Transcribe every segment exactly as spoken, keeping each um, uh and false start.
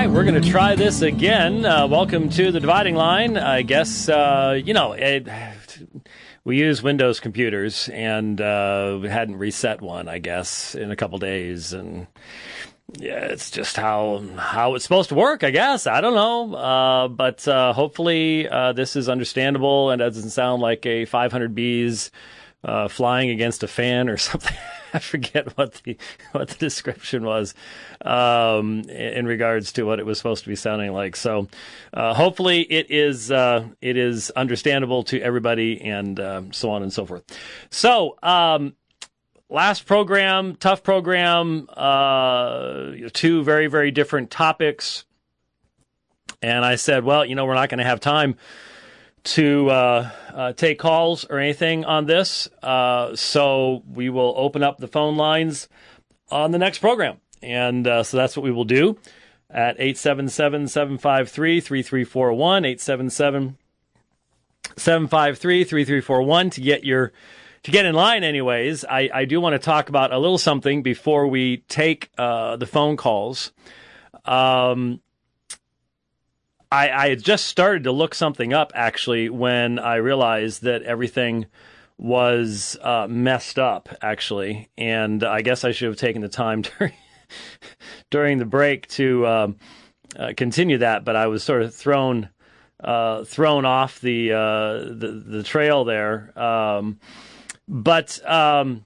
right, we're going to try this again. Uh, welcome to the Dividing Line. I guess, uh, you know, it, we use Windows computers, and uh, we hadn't reset one, I guess, in a couple days. And yeah, it's just how how it's supposed to work, I guess. I don't know. Uh, but uh, hopefully uh, this is understandable and doesn't sound like a five hundred bees uh, flying against a fan or something. I forget what the what the description was um, in regards to what it was supposed to be sounding like. So uh, hopefully it is uh, it is understandable to everybody, and uh, so on and so forth. So um, last program, tough program, uh, two very, very different topics. And I said, well, you know, we're not going to have time to uh, uh, take calls or anything on this. Uh, so we will open up the phone lines on the next program. And uh, so that's what we will do at eight seven seven, seven five three, three three four one, eight seven seven, seven five three, three three four one to get your to get in line anyways. I, I do want to talk about a little something before we take uh, the phone calls. Um I, I had just started to look something up, actually, when I realized that everything was uh, messed up, actually. And I guess I should have taken the time during, during the break to um, uh, continue that, but I was sort of thrown uh, thrown off the, uh, the, the trail there. Um, but um,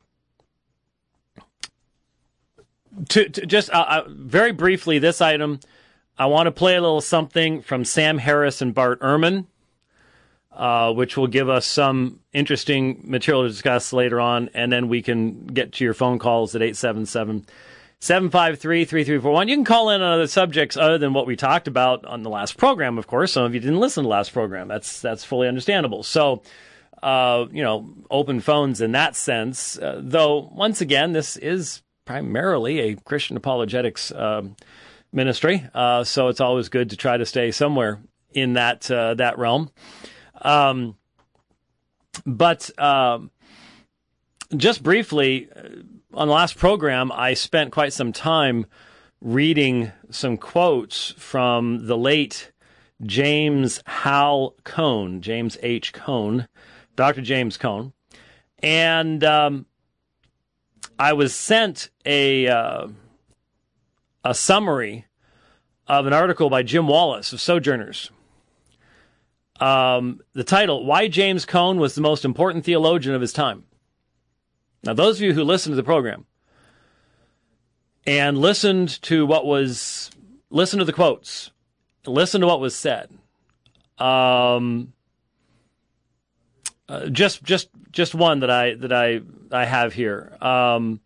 to, to just uh, uh, very briefly, this item, I want to play a little something from Sam Harris and Bart Ehrman, uh, which will give us some interesting material to discuss later on, and then we can get to your phone calls at eight seven seven, seven five three, three three four one. You can call in on other subjects other than what we talked about on the last program, of course. Some of you didn't listen to the last program. That's that's fully understandable. So, uh, you know, open phones in that sense, uh, though, once again, this is primarily a Christian apologetics um ministry, uh, so it's always good to try to stay somewhere in that uh, that realm. Um, but um, just briefly, on the last program, I spent quite some time reading some quotes from the late James Hal Cone, James H. Cone, Doctor James Cone, and um, I was sent a uh, a summary of an article by Jim Wallace of Sojourners. Um, the title, Why James Cone Was the Most Important Theologian of His Time. Now, those of you who listened to the program and listened to what was, listened to the quotes, listened to what was said, um, uh, just, just, just one that I, that I, I have here. Um,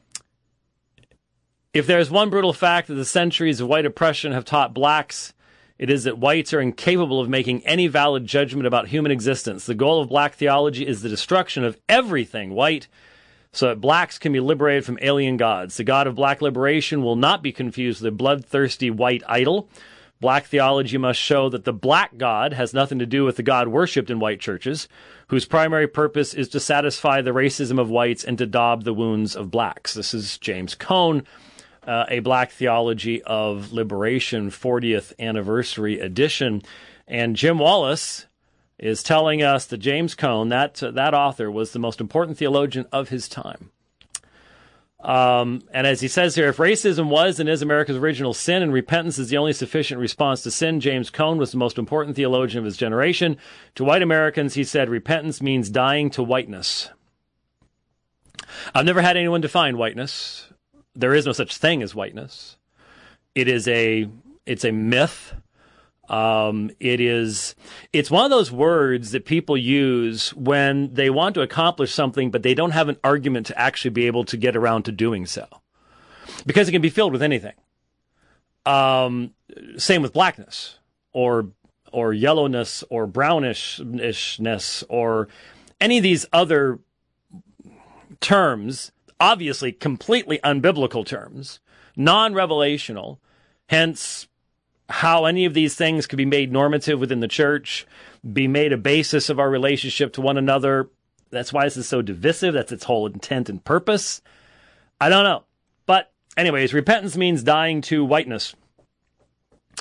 If there is one brutal fact that the centuries of white oppression have taught blacks, it is that whites are incapable of making any valid judgment about human existence. The goal of black theology is the destruction of everything white so that blacks can be liberated from alien gods. The God of black liberation will not be confused with a bloodthirsty white idol. Black theology must show that the black God has nothing to do with the God worshipped in white churches, whose primary purpose is to satisfy the racism of whites and to daub the wounds of blacks. This is James Cone. Uh, a Black Theology of Liberation fortieth Anniversary Edition. And Jim Wallace is telling us that James Cone, that, uh, that author, was the most important theologian of his time. Um, and as he says here, if racism was and is America's original sin and repentance is the only sufficient response to sin, James Cone was the most important theologian of his generation. To white Americans, he said, repentance means dying to whiteness. I've never had anyone define whiteness. There is no such thing as whiteness. It is a, it's a myth. Um, it is, it's one of those words that people use when they want to accomplish something, but they don't have an argument to actually be able to get around to doing so. Because it can be filled with anything. Um, same with blackness, or, or yellowness, or brownishness, or any of these other terms, obviously completely unbiblical terms, non-revelational, hence how any of these things could be made normative within the church, be made a basis of our relationship to one another. That's why this is so divisive. That's its whole intent and purpose. I don't know. But anyways, repentance means dying to whiteness.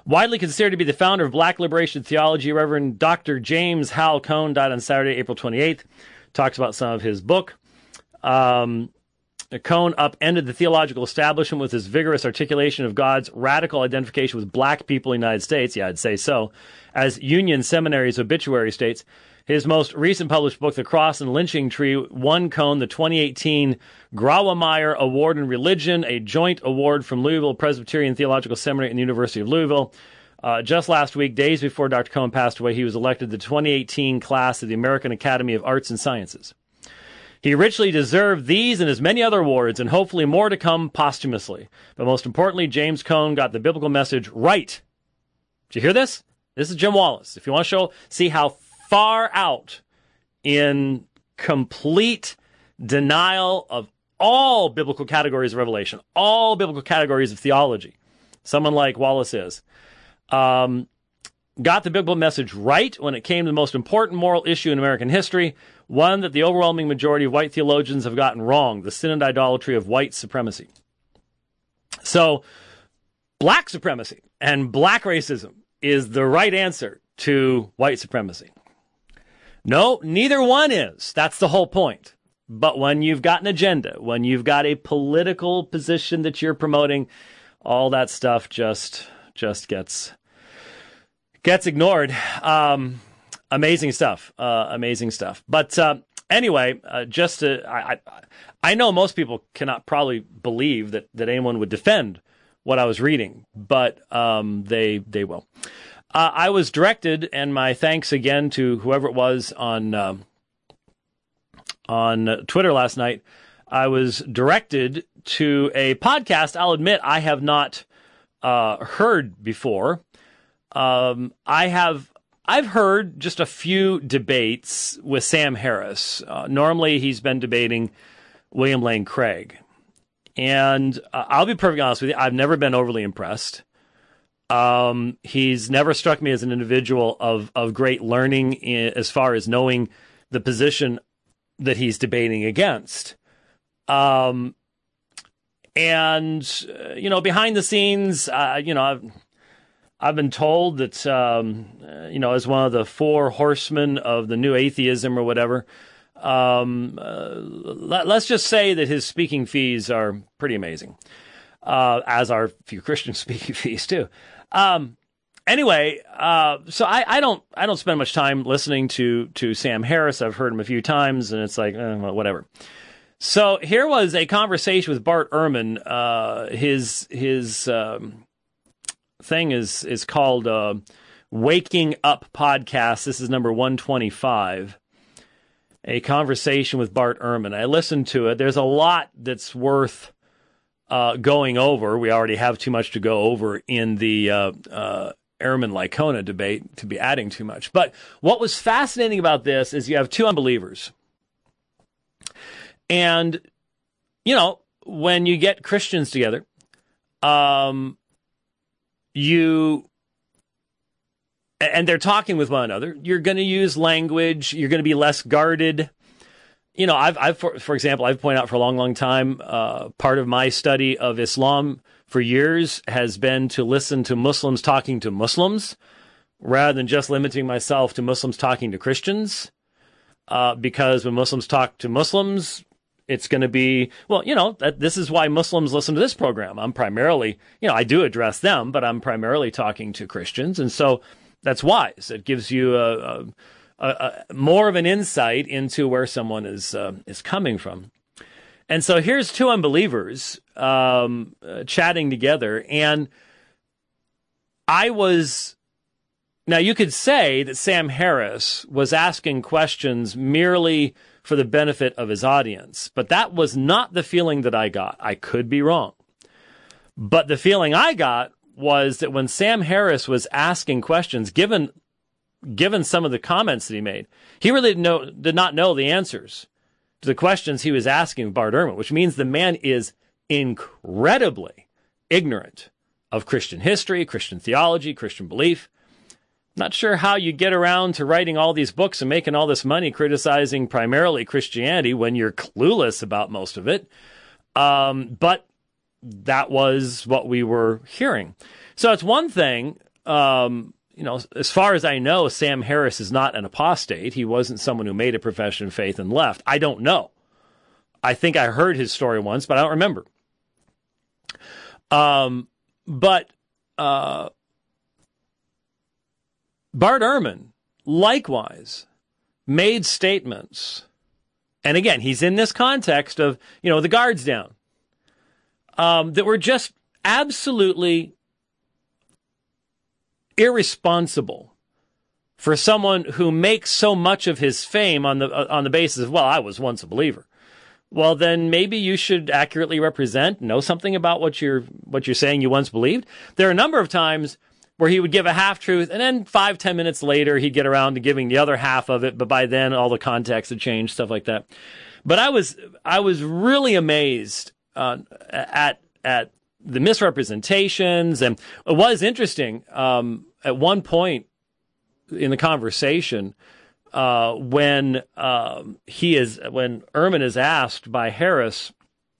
Widely considered to be the founder of Black liberation theology, Reverend Doctor James Hal Cone died on Saturday, April twenty-eighth. Talks about some of his book. Um, Cone upended the theological establishment with his vigorous articulation of God's radical identification with black people in the United States. Yeah, I'd say so. As Union Seminary's obituary states, his most recent published book, The Cross and Lynching Tree, won Cone the twenty eighteen Grawemeyer Award in Religion, a joint award from Louisville Presbyterian Theological Seminary and the University of Louisville. Uh, just last week, days before Doctor Cone passed away, he was elected the twenty eighteen class of the American Academy of Arts and Sciences. He richly deserved these and as many other awards, and hopefully more to come posthumously. But most importantly, James Cone got the biblical message right. Did you hear this? This is Jim Wallis. If you want to show, see how far out in complete denial of all biblical categories of revelation, all biblical categories of theology, someone like Wallis is, um, got the biblical message right when it came to the most important moral issue in American history, one that the overwhelming majority of white theologians have gotten wrong, the sin and idolatry of white supremacy. So, black supremacy and black racism is the right answer to white supremacy. No, neither one is. That's the whole point. But when you've got an agenda, when you've got a political position that you're promoting, all that stuff just just gets gets ignored. Um, amazing stuff. Uh, amazing stuff. But uh, anyway, uh, just to, I, I I know most people cannot probably believe that that anyone would defend what I was reading, but um, they they will. Uh, I was directed, and my thanks again to whoever it was on um, on Twitter last night. I was directed to a podcast. I'll admit I have not uh, heard before. Um, I have I've heard just a few debates with Sam Harris. Uh, normally, he's been debating William Lane Craig, and uh, I'll be perfectly honest with you. I've never been overly impressed. Um, he's never struck me as an individual of, of great learning in, as far as knowing the position that he's debating against. Um, and, uh, you know, behind the scenes, uh, you know, I've, I've been told that, um, uh, you know, as one of the four horsemen of the new atheism or whatever, um, uh, let, let's just say that his speaking fees are pretty amazing, uh, as are a few Christian speaking fees too. Um, anyway, uh, so I, I don't, I don't spend much time listening to, to Sam Harris. I've heard him a few times and it's like, eh, well, whatever. So here was a conversation with Bart Ehrman. Uh, his, his, um, thing is, is called, uh, Waking Up Podcast. This is number one twenty-five. A conversation with Bart Ehrman. I listened to it. There's a lot that's worth Uh, going over. We already have too much to go over in the uh, uh, Ehrman-Licona debate to be adding too much. But what was fascinating about this is you have two unbelievers. And, you know, when you get Christians together, um, you, and they're talking with one another, you're going to use language, you're going to be less guarded. You know, I've, I've for, for example, I've pointed out for a long, long time, uh, part of my study of Islam for years has been to listen to Muslims talking to Muslims rather than just limiting myself to Muslims talking to Christians. Uh, because when Muslims talk to Muslims, it's going to be, well, you know, that, this is why Muslims listen to this program. I'm primarily, you know, I do address them, but I'm primarily talking to Christians. And so that's wise. It gives you a, a Uh, uh, more of an insight into where someone is uh, is coming from. And so here's two unbelievers um, uh, chatting together. And I was, now you could say that Sam Harris was asking questions merely for the benefit of his audience, but that was not the feeling that I got. I could be wrong. But the feeling I got was that when Sam Harris was asking questions, given Given some of the comments that he made, he really didn't know, did not know the answers to the questions he was asking Bart Ehrman, which means the man is incredibly ignorant of Christian history, Christian theology, Christian belief. Not sure how you get around to writing all these books and making all this money criticizing primarily Christianity when you're clueless about most of it. Um, but that was what we were hearing. So it's one thing um, you know, as far as I know, Sam Harris is not an apostate. He wasn't someone who made a profession of faith and left. I don't know. I think I heard his story once, but I don't remember. Um, but uh, Bart Ehrman, likewise, made statements. And again, he's in this context of, you know, the guards down, um, that were just absolutely irresponsible for someone who makes so much of his fame on the uh, on the basis of, well, I was once a believer. Well, then maybe you should accurately represent, know something about what you're what you're saying you once believed. There are a number of times where he would give a half truth, and then five, ten minutes later, he'd get around to giving the other half of it. But by then, all the context had changed, stuff like that. But I was I was really amazed uh, at at the misrepresentations, and it was interesting. Um, at one point in the conversation, uh, when um, he is when Ehrman is asked by Harris,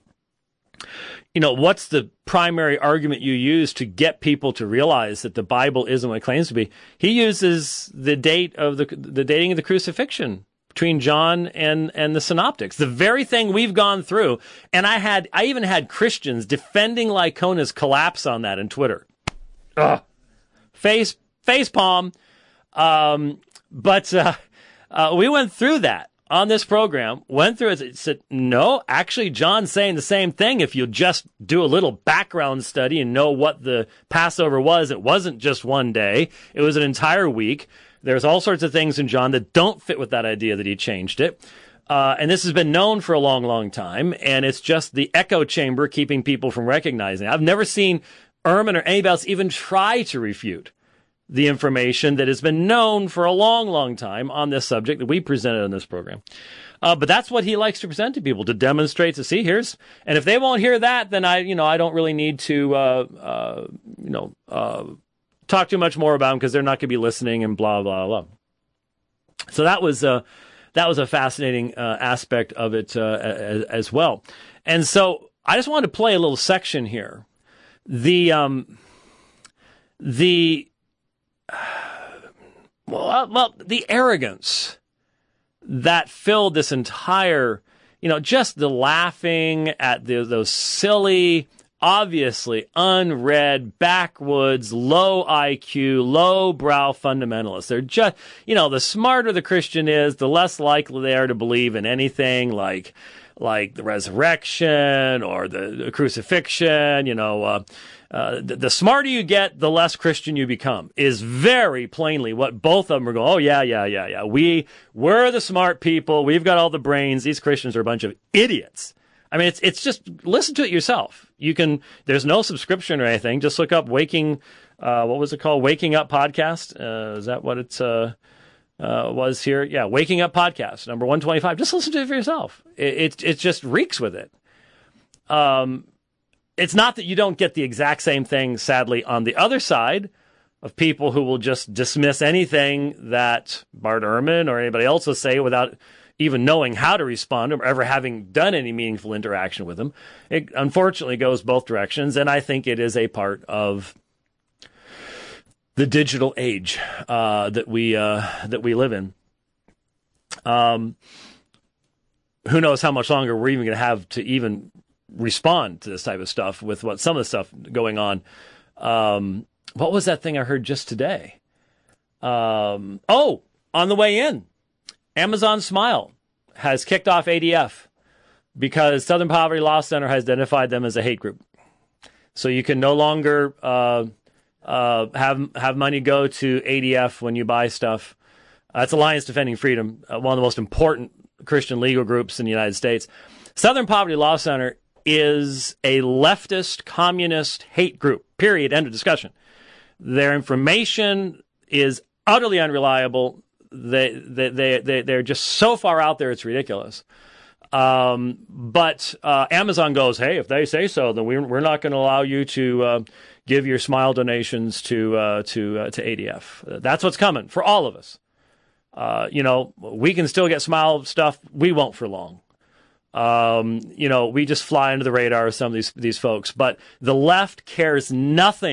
you know, what's the primary argument you use to get people to realize that the Bible isn't what it claims to be? He uses the date of the the dating of the crucifixion between John and, and the synoptics, the very thing we've gone through. And I had I even had Christians defending Lycona's collapse on that in Twitter. Ugh. Face face palm. Um, but uh, uh, we went through that on this program, went through it, said, no, actually, John's saying the same thing. If you just do a little background study and know what the Passover was, it wasn't just one day. It was an entire week. There's all sorts of things in John that don't fit with that idea that he changed it. Uh, and this has been known for a long, long time. And it's just the echo chamber keeping people from recognizing it. I've never seen Ehrman or anybody else even try to refute the information that has been known for a long, long time on this subject that we presented on this program. Uh, but that's what he likes to present to people, to demonstrate, to see, here's, and if they won't hear that, then I, you know, I don't really need to, uh, uh, you know, uh, talk too much more about them because they're not going to be listening and blah, blah, blah. So that was, uh, that was a fascinating, uh, aspect of it, uh, as, as well. And so I just wanted to play a little section here. The, um, the, Well, well, the arrogance that filled this entire, you know, just the laughing at the, those silly, obviously unread, backwoods, low I Q, low-brow fundamentalists. They're just, you know, the smarter the Christian is, the less likely they are to believe in anything like like the resurrection or the, the crucifixion, you know, uh, Uh, the, the smarter you get, the less Christian you become, is very plainly what both of them are going, oh, yeah, yeah, yeah, yeah. We, we're the smart people. We've got all the brains. These Christians are a bunch of idiots. I mean, it's it's just, listen to it yourself. You can, there's no subscription or anything. Just look up Waking, uh, what was it called? Waking Up Podcast. Uh, is that what it uh, uh, was here? Yeah, Waking Up Podcast, number one twenty-five. Just listen to it for yourself. It, it, it just reeks with it. Um, It's not that you don't get the exact same thing, sadly, on the other side of people who will just dismiss anything that Bart Ehrman or anybody else will say without even knowing how to respond or ever having done any meaningful interaction with them. It unfortunately goes both directions, and I think it is a part of the digital age uh, that we uh, that we live in. Um, who knows how much longer we're even going to have to even respond to this type of stuff with what some of the stuff going on. Um, what was that thing I heard just today? Um, oh, on the way in, Amazon Smile has kicked off A D F because Southern Poverty Law Center has identified them as a hate group. So you can no longer uh, uh, have have money go to A D F when you buy stuff. Uh, it's Alliance Defending Freedom, uh, one of the most important Christian legal groups in the United States. Southern Poverty Law Center is a leftist, communist hate group, period, end of discussion. Their information is utterly unreliable. They, they, they, they, they're just so far out there, it's ridiculous. Um, but uh, Amazon goes, hey, if they say so, then we're, we're not going to allow you to uh, give your Smile donations to uh, to uh, to A D F. That's what's coming for all of us. Uh, you know, we can still get Smile stuff. We won't for long. Um, you know, we just fly under the radar of some of these these folks. But the left cares nothing,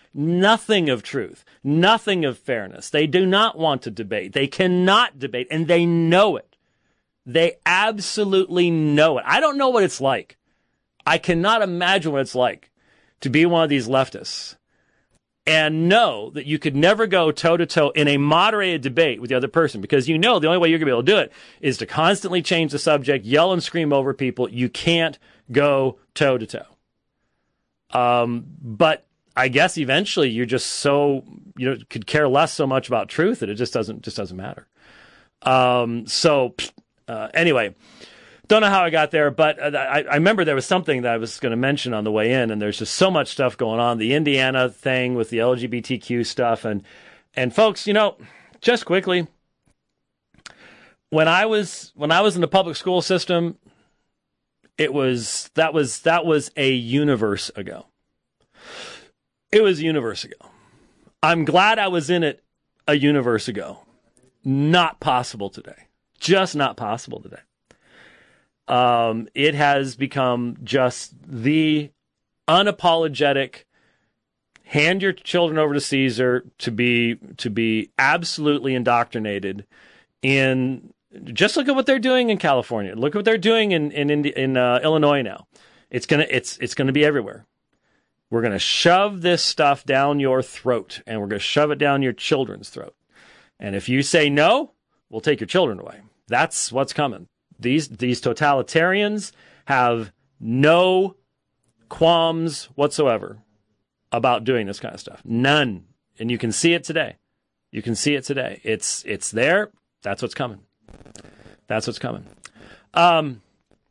nothing of truth, nothing of fairness. They do not want to debate. They cannot debate, and they know it. They absolutely know it. I don't know what it's like. I cannot imagine what it's like to be one of these leftists and know that you could never go toe-to-toe in a moderated debate with the other person, because you know the only way you're going to be able to do it is to constantly change the subject, yell and scream over people. You can't go toe-to-toe. Um, but I guess eventually you're just so, you know, could care less so much about truth that it just doesn't just doesn't matter. Um, so uh, anyway, don't know how I got there, but I, I remember there was something that I was going to mention on the way in, and there's just so much stuff going on. The Indiana thing with the L G B T Q stuff, and and folks, you know, just quickly, when I was when I was in the public school system, it was that was that was a universe ago. It was a universe ago. I'm glad I was in it a universe ago. Not possible today. Just not possible today. Um, it has become just the unapologetic, hand your children over to Caesar to be to be absolutely indoctrinated in. Just look at what they're doing in California. Look at what they're doing in in in, in uh, Illinois now. It's gonna it's it's gonna be everywhere. We're gonna shove this stuff down your throat, and we're gonna shove it down your children's throat. And if you say no, we'll take your children away. That's what's coming. These these totalitarians have no qualms whatsoever about doing this kind of stuff. None. And you can see it today. You can see it today. It's it's there. That's what's coming. That's what's coming. Um,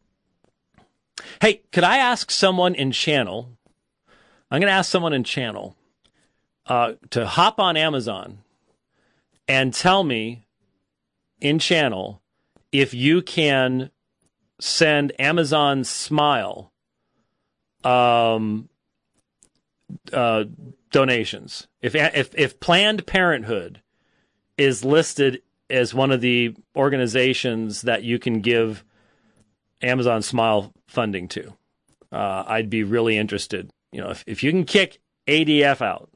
hey, could I ask someone in channel? I'm going to ask someone in channel uh, to hop on Amazon and tell me in channel if you can send Amazon Smile um, uh, donations. If, if if Planned Parenthood is listed as one of the organizations that you can give Amazon Smile funding to, uh, I'd be really interested. You know, if, if you can kick A D F out,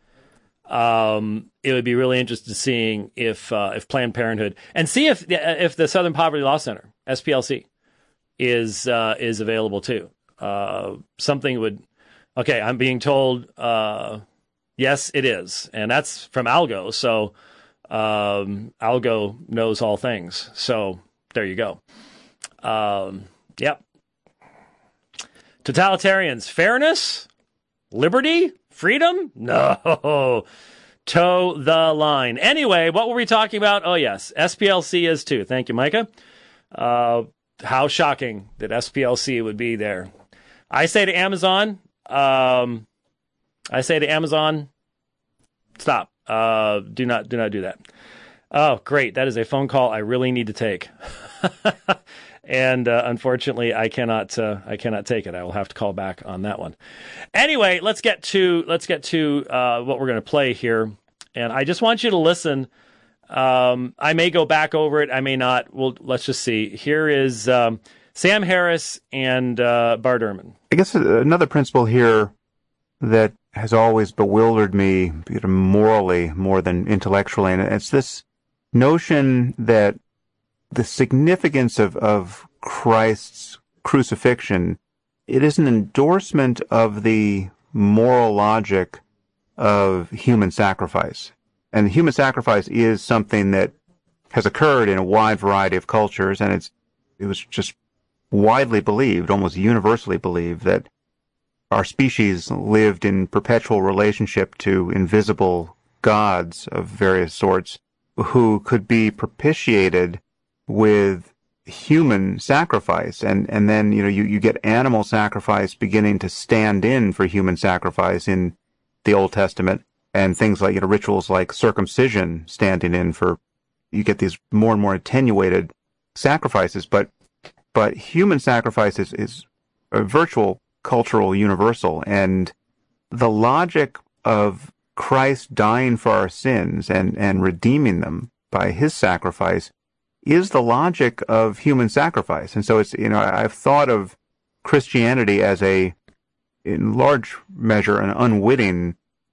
um, it would be really interesting seeing if uh, if Planned Parenthood, and see if if the Southern Poverty Law Center, S P L C, is uh, is available too. Uh, something would. Okay, I'm being told uh, yes, it is, and that's from Algo. So um, Algo knows all things. So there you go. Um, yep. Totalitarians, fairness, liberty, freedom? No. Toe the line. Anyway, what were we talking about? Oh, yes. S P L C is too. Thank you, Micah. Uh, how shocking that S P L C would be there. I say to Amazon, um, I say to Amazon, stop. Uh, do not, do not do that. Oh, great. That is a phone call I really need to take. And uh, unfortunately, I cannot. Uh, I cannot take it. I will have to call back on that one. Anyway, let's get to let's get to uh, what we're going to play here. And I just want you to listen. Um, I may go back over it. I may not. Well, let's just see. Here is um, Sam Harris and uh, Bart Ehrman. I guess another principle here that has always bewildered me, you know, morally more than intellectually, and it's this notion that the significance of, of Christ's crucifixion, it is an endorsement of the moral logic of human sacrifice. And human sacrifice is something that has occurred in a wide variety of cultures, and it's it was just widely believed, almost universally believed, that our species lived in perpetual relationship to invisible gods of various sorts who could be propitiated with human sacrifice, and and then you know you, you get animal sacrifice beginning to stand in for human sacrifice in the Old Testament, and things like you know rituals like circumcision standing in for, you get these more and more attenuated sacrifices, but but human sacrifice is, is a virtual cultural universal, and the logic of Christ dying for our sins and and redeeming them by his sacrifice is the logic of human sacrifice. And so it's, you know, I've thought of Christianity as a, in large measure, an unwitting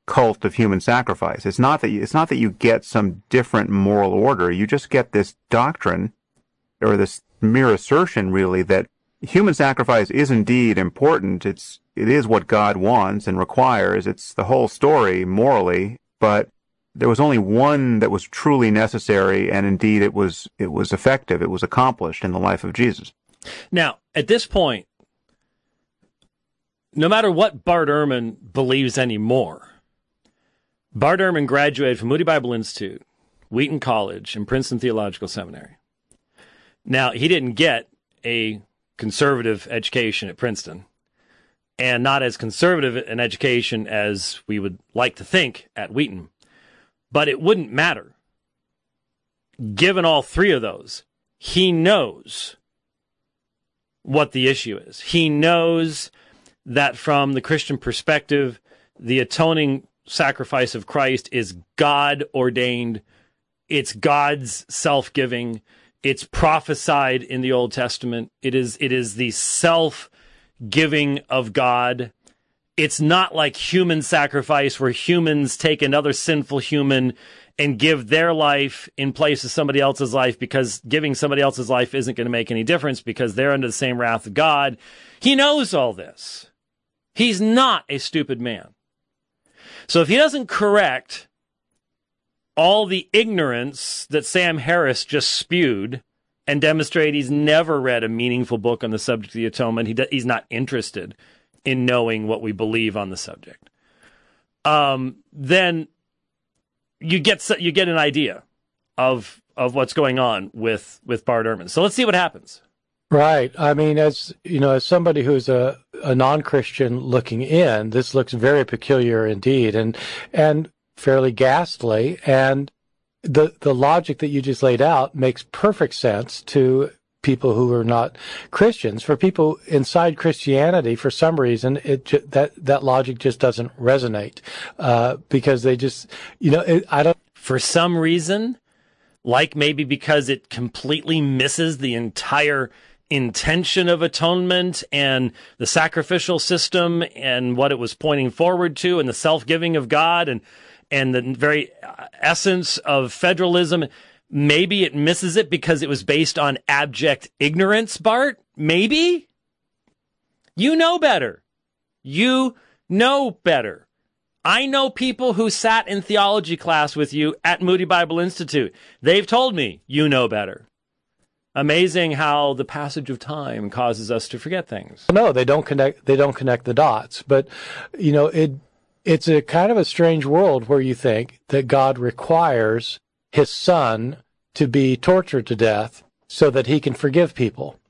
cult of human sacrifice. It's not that you, it's not that you get some different moral order. You just get this doctrine, or this mere assertion, really, that human sacrifice is indeed important. It's it is what God wants and requires. It's the whole story morally, but there was only one that was truly necessary, and indeed it was it was effective. It was accomplished in the life of Jesus. Now, at this point, no matter what Bart Ehrman believes anymore, Bart Ehrman graduated from Moody Bible Institute, Wheaton College, and Princeton Theological Seminary. Now, he didn't get a conservative education at Princeton, and not as conservative an education as we would like to think at Wheaton. But it wouldn't matter. Given all three of those, he knows what the issue is. He knows that from the Christian perspective, the atoning sacrifice of Christ is God-ordained. It's God's self-giving. It's prophesied in the Old Testament. It is, it is the self-giving of God. It's not like human sacrifice where humans take another sinful human and give their life in place of somebody else's life, because giving somebody else's life isn't going to make any difference because they're under the same wrath of God. He knows all this. He's not a stupid man. So if he doesn't correct all the ignorance that Sam Harris just spewed and demonstrate he's never read a meaningful book on the subject of the atonement, he do, he's not interested in knowing what we believe on the subject, um, then you get you get an idea of of what's going on with, with Bart Ehrman. So let's see what happens. Right. I mean, as you know, as somebody who's a, a non-Christian looking in, this looks very peculiar indeed, and and fairly ghastly. And the the logic that you just laid out makes perfect sense to people who are not Christians. For people inside Christianity, for some reason, it ju- that that logic just doesn't resonate uh, because they just, you know, it, I don't. For some reason, like maybe because it completely misses the entire intention of atonement and the sacrificial system and what it was pointing forward to, and the self-giving of God, and and the very essence of federalism. Maybe it misses it because it was based on abject ignorance, Bart. Maybe. You know better. You know better. I know people who sat in theology class with you at Moody Bible Institute. They've told me you know better. Amazing how the passage of time causes us to forget things. No, they don't connect. They don't connect the dots. But, you know, it it's a kind of a strange world where you think that God requires his son to be tortured to death so that he can forgive people.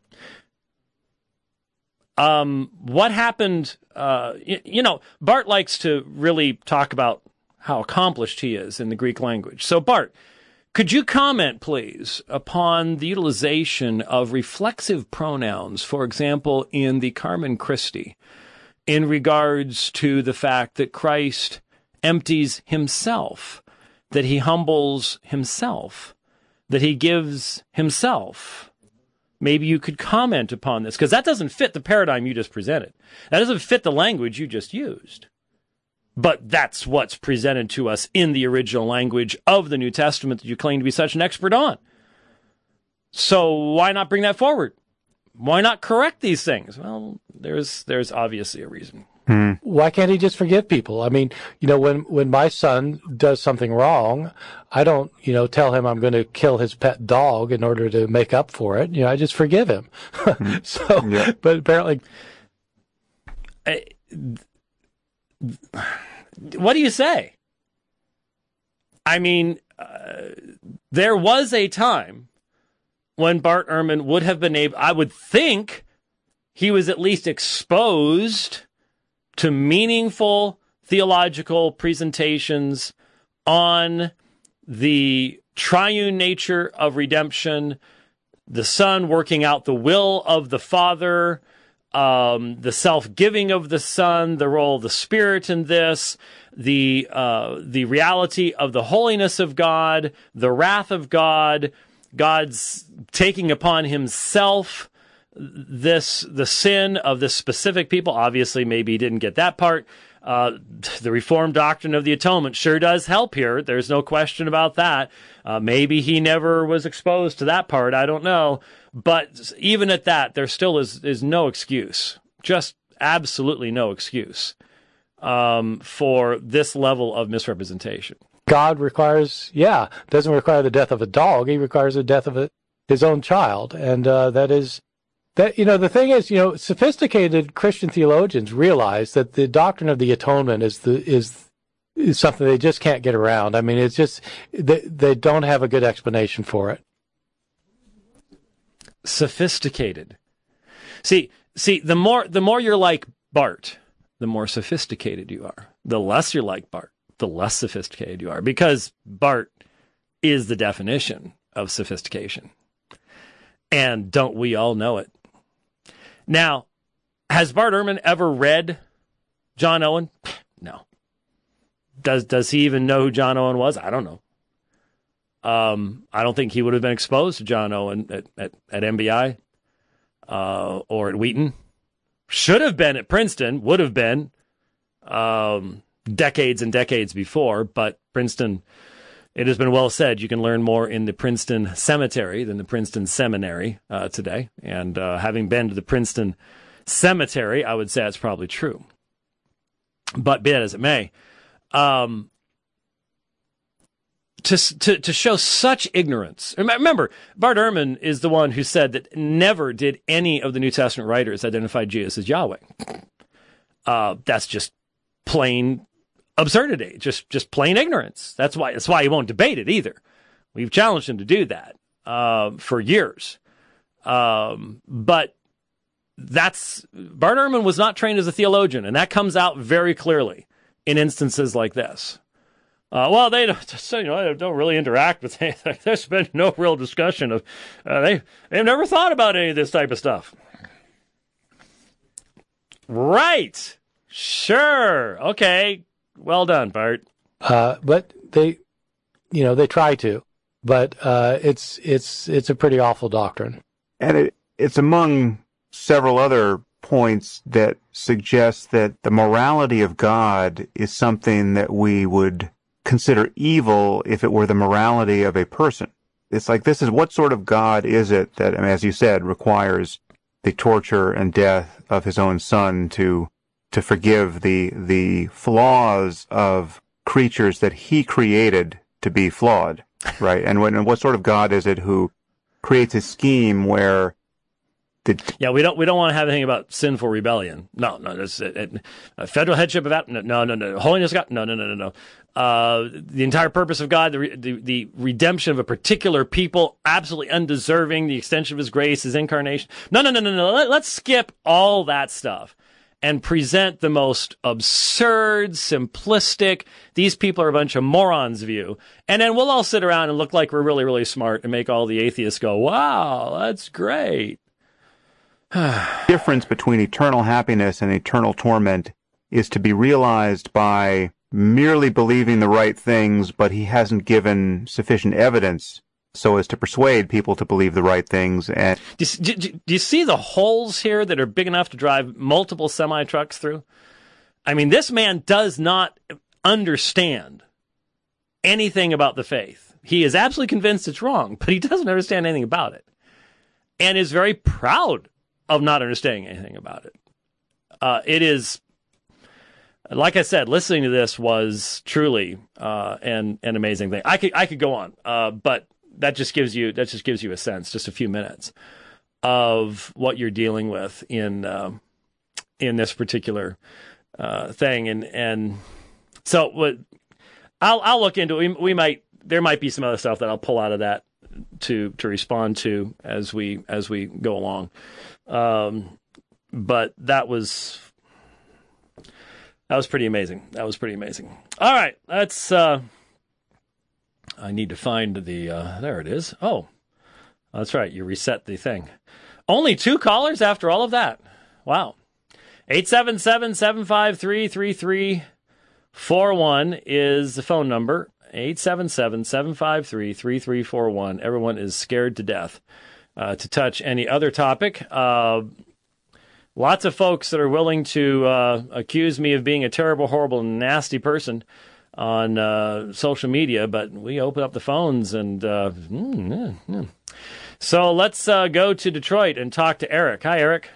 Um, what happened? Uh, you, you know, Bart likes to really talk about how accomplished he is in the Greek language. So, Bart, could you comment, please, upon the utilization of reflexive pronouns, for example, in the Carmen Christi, in regards to the fact that Christ empties himself, that he humbles himself, that he gives himself? Maybe you could comment upon this, because that doesn't fit the paradigm you just presented. That doesn't fit the language you just used. But that's what's presented to us in the original language of the New Testament that you claim to be such an expert on. So why not bring that forward? Why not correct these things? Well, there's there's obviously a reason. Hmm. Why can't he just forgive people? I mean, you know, when, when my son does something wrong, I don't, you know, tell him I'm going to kill his pet dog in order to make up for it. You know, I just forgive him. so, yeah. But apparently. I, what do you say? I mean, uh, there was a time when Bart Ehrman would have been able, I would think he was at least exposed to meaningful theological presentations on the triune nature of redemption, the Son working out the will of the Father, um, the self-giving of the Son, the role of the Spirit in this, the uh, the reality of the holiness of God, the wrath of God, God's taking upon himself this the sin of this specific people. Obviously, maybe he didn't get that part. Uh, the Reformed doctrine of the atonement sure does help here. There's no question about that. Uh, maybe he never was exposed to that part. I don't know. But even at that, there still is, is no excuse. Just absolutely no excuse um, for this level of misrepresentation. God requires, yeah, doesn't require the death of a dog. He requires the death of a, his own child. And uh, that is, that, you know, the thing is, you know, sophisticated Christian theologians realize that the doctrine of the atonement is the is, is something they just can't get around. I mean, it's just, they, they don't have a good explanation for it. Sophisticated. See, see, the more the more you're like Bart, the more sophisticated you are. The less you're like Bart, the less sophisticated you are, because Bart is the definition of sophistication. And don't we all know it? Now, has Bart Ehrman ever read John Owen? No. Does does he even know who John Owen was? I don't know. Um, I don't think he would have been exposed to John Owen at, at, at M B I uh, or at Wheaton. Should have been at Princeton, would have been um, decades and decades before, but Princeton, it has been well said, you can learn more in the Princeton Cemetery than the Princeton Seminary uh, today. And uh, having been to the Princeton Cemetery, I would say that's probably true. But be that as it may, um, To, to to show such ignorance. Remember, Bart Ehrman is the one who said that never did any of the New Testament writers identify Jesus as Yahweh. Uh, that's just plain absurdity, just just plain ignorance. That's why that's why he won't debate it either. We've challenged him to do that uh, for years. Um, but that's Bart Ehrman was not trained as a theologian, and that comes out very clearly in instances like this. Uh, well, they don't, you know, they don't really interact with anything. There's been no real discussion of, uh, they, they've never thought about any of this type of stuff. Right. Sure. Okay. Well done, Bart. Uh, but they, you know, they try to, but uh, it's, it's, it's a pretty awful doctrine. And it, it's among several other points that suggest that the morality of God is something that we would consider evil if it were the morality of a person. It's like, this is what sort of God is it that, I mean, as you said, requires the torture and death of his own son to to forgive the the flaws of creatures that he created to be flawed, right? And when and what sort of God is it who creates a scheme where the yeah, we don't we don't want to have anything about sinful rebellion. No, no, that's it, it, uh, federal headship of that. No, no, no, no. Holiness of God. No, no, no, no, no. Uh, the entire purpose of God, the, re- the the redemption of a particular people, absolutely undeserving, the extension of his grace, his incarnation. No, no, no, no, no. Let, let's skip all that stuff and present the most absurd, simplistic, these people are a bunch of morons view. And then we'll all sit around and look like we're really, really smart and make all the atheists go, wow, that's great. difference between eternal happiness and eternal torment is to be realized by merely believing the right things, but he hasn't given sufficient evidence so as to persuade people to believe the right things. And do you, do, do you see the holes here that are big enough to drive multiple semi-trucks through? I mean, this man does not understand anything about the faith. He is absolutely convinced it's wrong, but he doesn't understand anything about it, and is very proud of not understanding anything about it. Uh, it is, like I said, listening to this was truly uh, an an amazing thing. I could I could go on, uh, but that just gives you that just gives you a sense, just a few minutes of what you're dealing with in uh, in this particular uh, thing, and and so what I'll I'll look into it. We, we might there might be some other stuff that I'll pull out of that to to respond to as we as we go along. Um, but that was, that was pretty amazing. That was pretty amazing. All right. Let's, uh, I need to find the, uh, there it is. Oh, that's right. You reset the thing. Only two callers after all of that. Wow. eight seven seven, seven five three, three three four one is the phone number. eight seven seven, seven five three, three three four one. Everyone is scared to death uh, to touch any other topic. Uh, lots of folks that are willing to uh, accuse me of being a terrible, horrible, nasty person on uh, social media, but we open up the phones and uh, mm, yeah, yeah. So let's uh, go to Detroit and talk to Eric. Hi, Eric.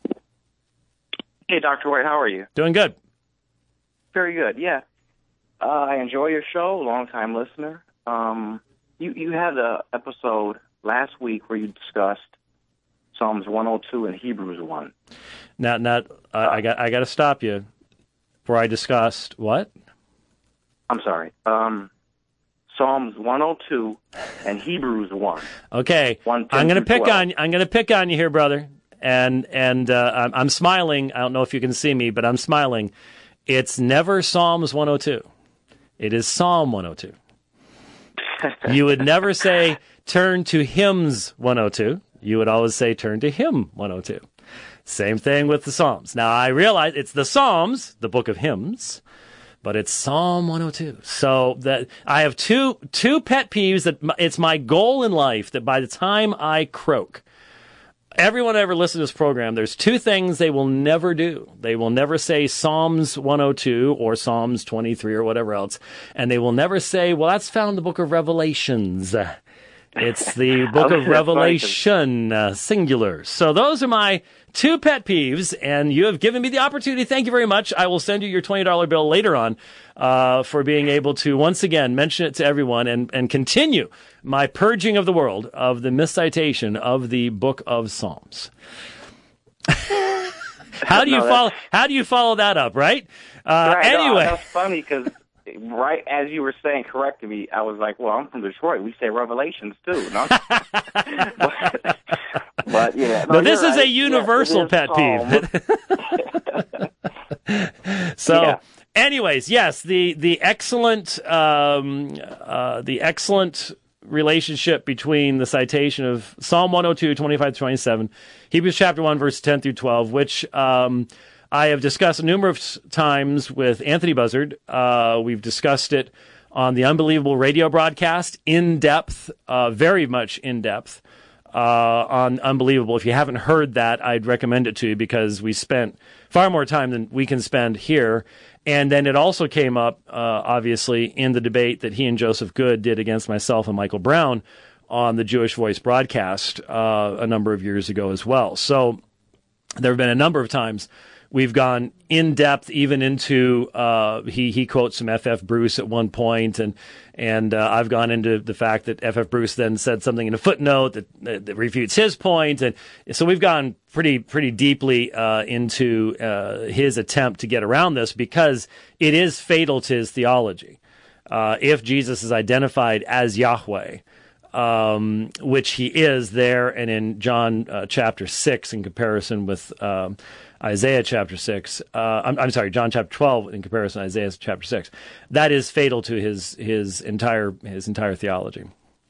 Hey, Doctor White, how are you? Doing good. Very good, yeah. Uh, I enjoy your show, long-time listener. Um, you, you had an episode last week where you discussed Psalms one oh two and Hebrews one. Now, now uh, I got I got to stop you. Where I discussed what? I'm sorry. Um, Psalms one oh two and Hebrews one. Okay, I'm going to pick on I'm going to pick on you here, brother. And and uh, I'm, I'm smiling. I don't know if you can see me, but I'm smiling. It's never Psalms one oh two. It is Psalm one oh two. You would never say turn to hymns one oh two. You would always say turn to hymn one oh two. Same thing with the Psalms. Now I realize it's the Psalms, the book of hymns, but it's Psalm one oh two. So that I have two two pet peeves that it's my goal in life that by the time I croak, everyone ever listen to this program, there's two things they will never do. They will never say Psalms one oh two or Psalms twenty-three or whatever else. And they will never say, well, that's found in the book of Revelations. It's the book of Revelation, uh, singular. So those are my two pet peeves, and you have given me the opportunity. Thank you very much. I will send you your twenty dollar bill later on uh, for being able to, once again, mention it to everyone and, and continue my purging of the world of the miscitation of the book of Psalms. How do you no, follow? How do you follow that up? Right. Uh, right anyway, no, that's funny because right as you were saying, correcting me, I was like, "Well, I'm from Detroit. We say Revelations too." No? but, but yeah, no, no this is right. a universal yes, pet peeve. So. Yeah. Anyways, yes, the the excellent um, uh, the excellent relationship between the citation of Psalm one oh two, twenty-five to twenty-seven, Hebrews chapter one, verse ten through twelve, which um, I have discussed numerous times with Anthony Buzzard. Uh, we've discussed it on the Unbelievable radio broadcast in depth, uh, very much in depth uh, on Unbelievable. If you haven't heard that, I'd recommend it to you because we spent far more time than we can spend here. And then it also came up, uh, obviously, in the debate that he and Joseph Good did against myself and Michael Brown on the Jewish Voice broadcast uh, a number of years ago as well. So there have been a number of times we've gone in depth, even into uh, he he quotes some F F Bruce at one point, and and uh, I've gone into the fact that F F Bruce then said something in a footnote that, that, that refutes his point, and so we've gone pretty pretty deeply uh, into uh, his attempt to get around this because it is fatal to his theology. Uh, if Jesus is identified as Yahweh, um, which he is there, and in John uh, chapter six, in comparison with um, Isaiah chapter six, uh, I'm, I'm sorry, John chapter twelve in comparison to Isaiah chapter six, that is fatal to his his entire his entire theology.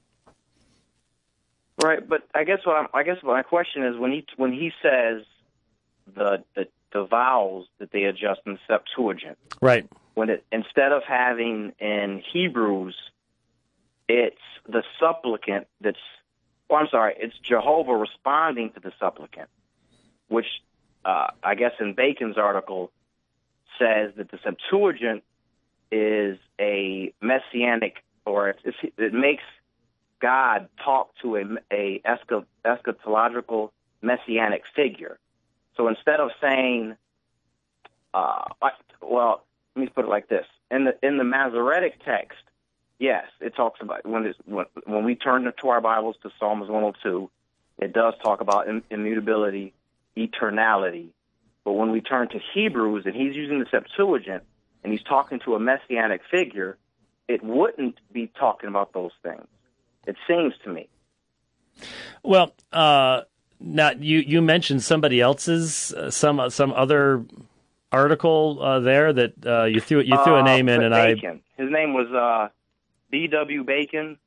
Right, but I guess what I'm, I guess my question is when he when he says the the, the vowels that they adjust in the Septuagint, right? When it instead of having in Hebrews, it's the supplicant that's. Oh, I'm sorry, it's Jehovah responding to the supplicant, which uh, I guess in Bacon's article says that the Septuagint is a messianic, or it's, it's, it makes God talk to a, a eschatological messianic figure. So instead of saying, uh, well, let me put it like this: in the in the Masoretic text, yes, it talks about when it's, when, when we turn to our Bibles to Psalms one oh two, it does talk about immutability, eternality. But when we turn to Hebrews and he's using the Septuagint and he's talking to a messianic figure, it wouldn't be talking about those things. It seems to me. Well, uh, now you, you mentioned somebody else's uh, some uh, some other article uh, there that uh, you threw you threw a name uh, in, and Bacon. I his name was uh, B W Bacon.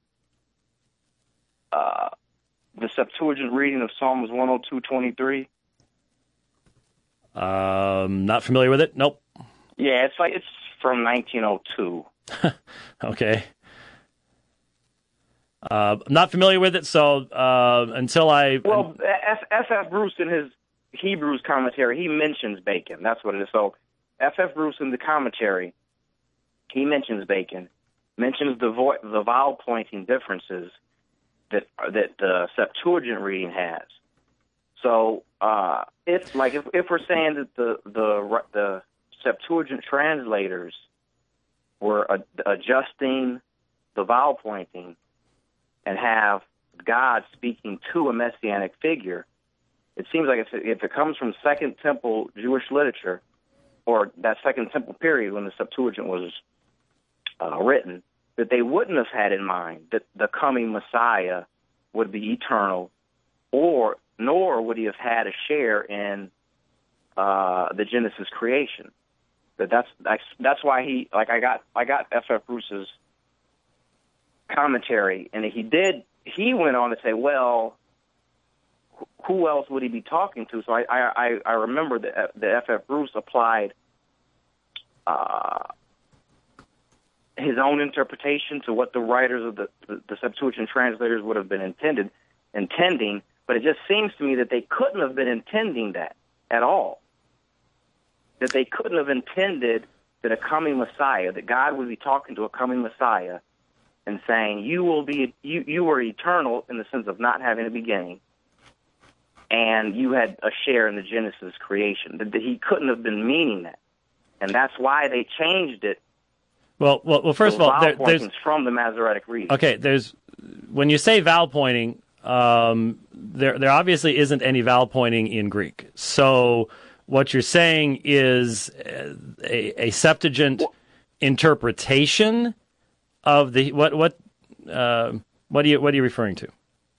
Uh, the Septuagint reading of Psalms one oh two twenty-three. Um, not familiar with it. Nope. Yeah, it's like it's from nineteen oh two. Okay. Uh, I'm not familiar with it, so uh, until I... Well, F. F. Bruce in his Hebrews commentary, he mentions bacon. That's what it is. So F. F. Bruce in the commentary, he mentions bacon, mentions the vo- the vowel pointing differences that that the Septuagint reading has. So uh, if like if, if we're saying that the the the Septuagint translators were ad- adjusting the vowel pointing and have God speaking to a messianic figure, it seems like if it, if it comes from Second Temple Jewish literature, or that Second Temple period when the Septuagint was uh, written, that they wouldn't have had in mind that the coming Messiah would be eternal, or nor would he have had a share in uh, the Genesis creation. That that's, that's that's why he like I got I got F. F. Bruce's commentary, and he did. He went on to say, well, who else would he be talking to? So I I, I remember that the F. F. Bruce applied uh, his own interpretation to what the writers of the, the, the Septuagint translators would have been intended intending, but it just seems to me that they couldn't have been intending that at all. That they couldn't have intended that a coming Messiah, that God would be talking to a coming Messiah and saying, you will be, you, you were eternal in the sense of not having a beginning, and you had a share in the Genesis creation. That he couldn't have been meaning that. And that's why they changed it. Well, well, well first of all, there, there's from the Masoretic reading. Okay, there's when you say vowel pointing, um, there there obviously isn't any vowel pointing in Greek. So what you're saying is a, a Septuagint well, interpretation of the what what uh, what are you what are you referring to?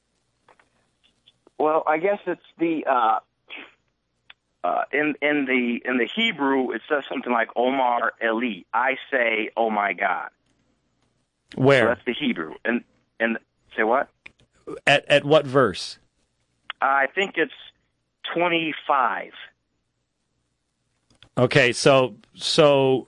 Well, I guess it's the uh, uh, in in the in the Hebrew it says something like Omar Eli. I say, oh my God. Where? So that's the Hebrew. And and say what? At at what verse? I think it's twenty-five. Okay, so so.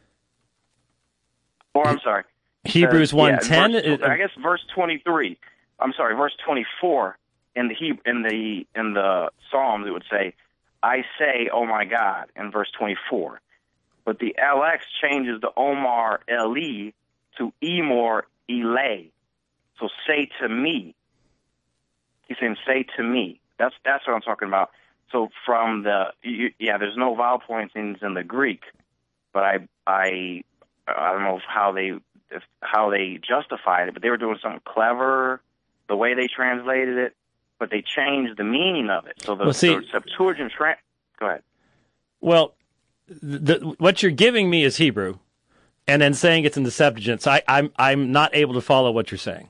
Or I'm sorry. Hebrews one ten. Yeah, I guess verse twenty-three. I'm sorry, verse twenty-four in the Hebrew, in the in the Psalms it would say, "I say, oh my God," in verse twenty-four. But the L X changes the Omar Eli to Emor Elay. So say to me. He's saying, say to me. That's that's what I'm talking about. So from the you, yeah, there's no vowel pointings in the Greek, but I I I don't know how they. If, how they justified it, but they were doing something clever, the way they translated it, but they changed the meaning of it. So the, well, see, the Septuagint... Tra- Go ahead. Well, the, what you're giving me is Hebrew, and then saying it's in the Septuagint, so I, I'm I'm not able to follow what you're saying.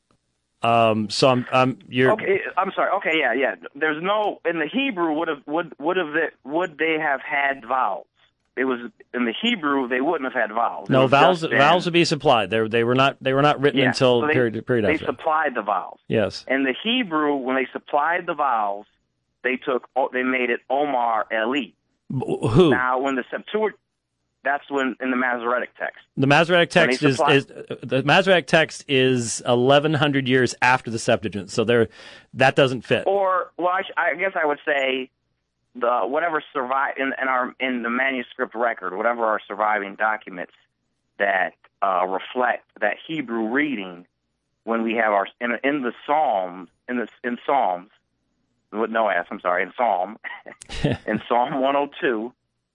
Um, so I'm I'm you're okay. I'm sorry. Okay, yeah, yeah. There's no in the Hebrew would have would would have would they have had vowels? It was in the Hebrew. They wouldn't have had vowels. No, vowels. Vowels would be supplied. They they were not. They were not written yeah, until so they, period period They after. supplied the vowels. Yes. And the Hebrew, when they supplied the vowels, they took. They made it Omar Eli. Who? Now, when the Septuagint, that's when in the Masoretic text. The Masoretic text is, supply, is the Masoretic text is eleven hundred years after the Septuagint. So there, that doesn't fit. Or well, I, I guess I would say. The whatever survive in, in our in the manuscript record, whatever our surviving documents that uh, reflect that Hebrew reading, when we have our in, in the Psalms in the in Psalms, with no S, I'm sorry, in Psalm in Psalm one oh two,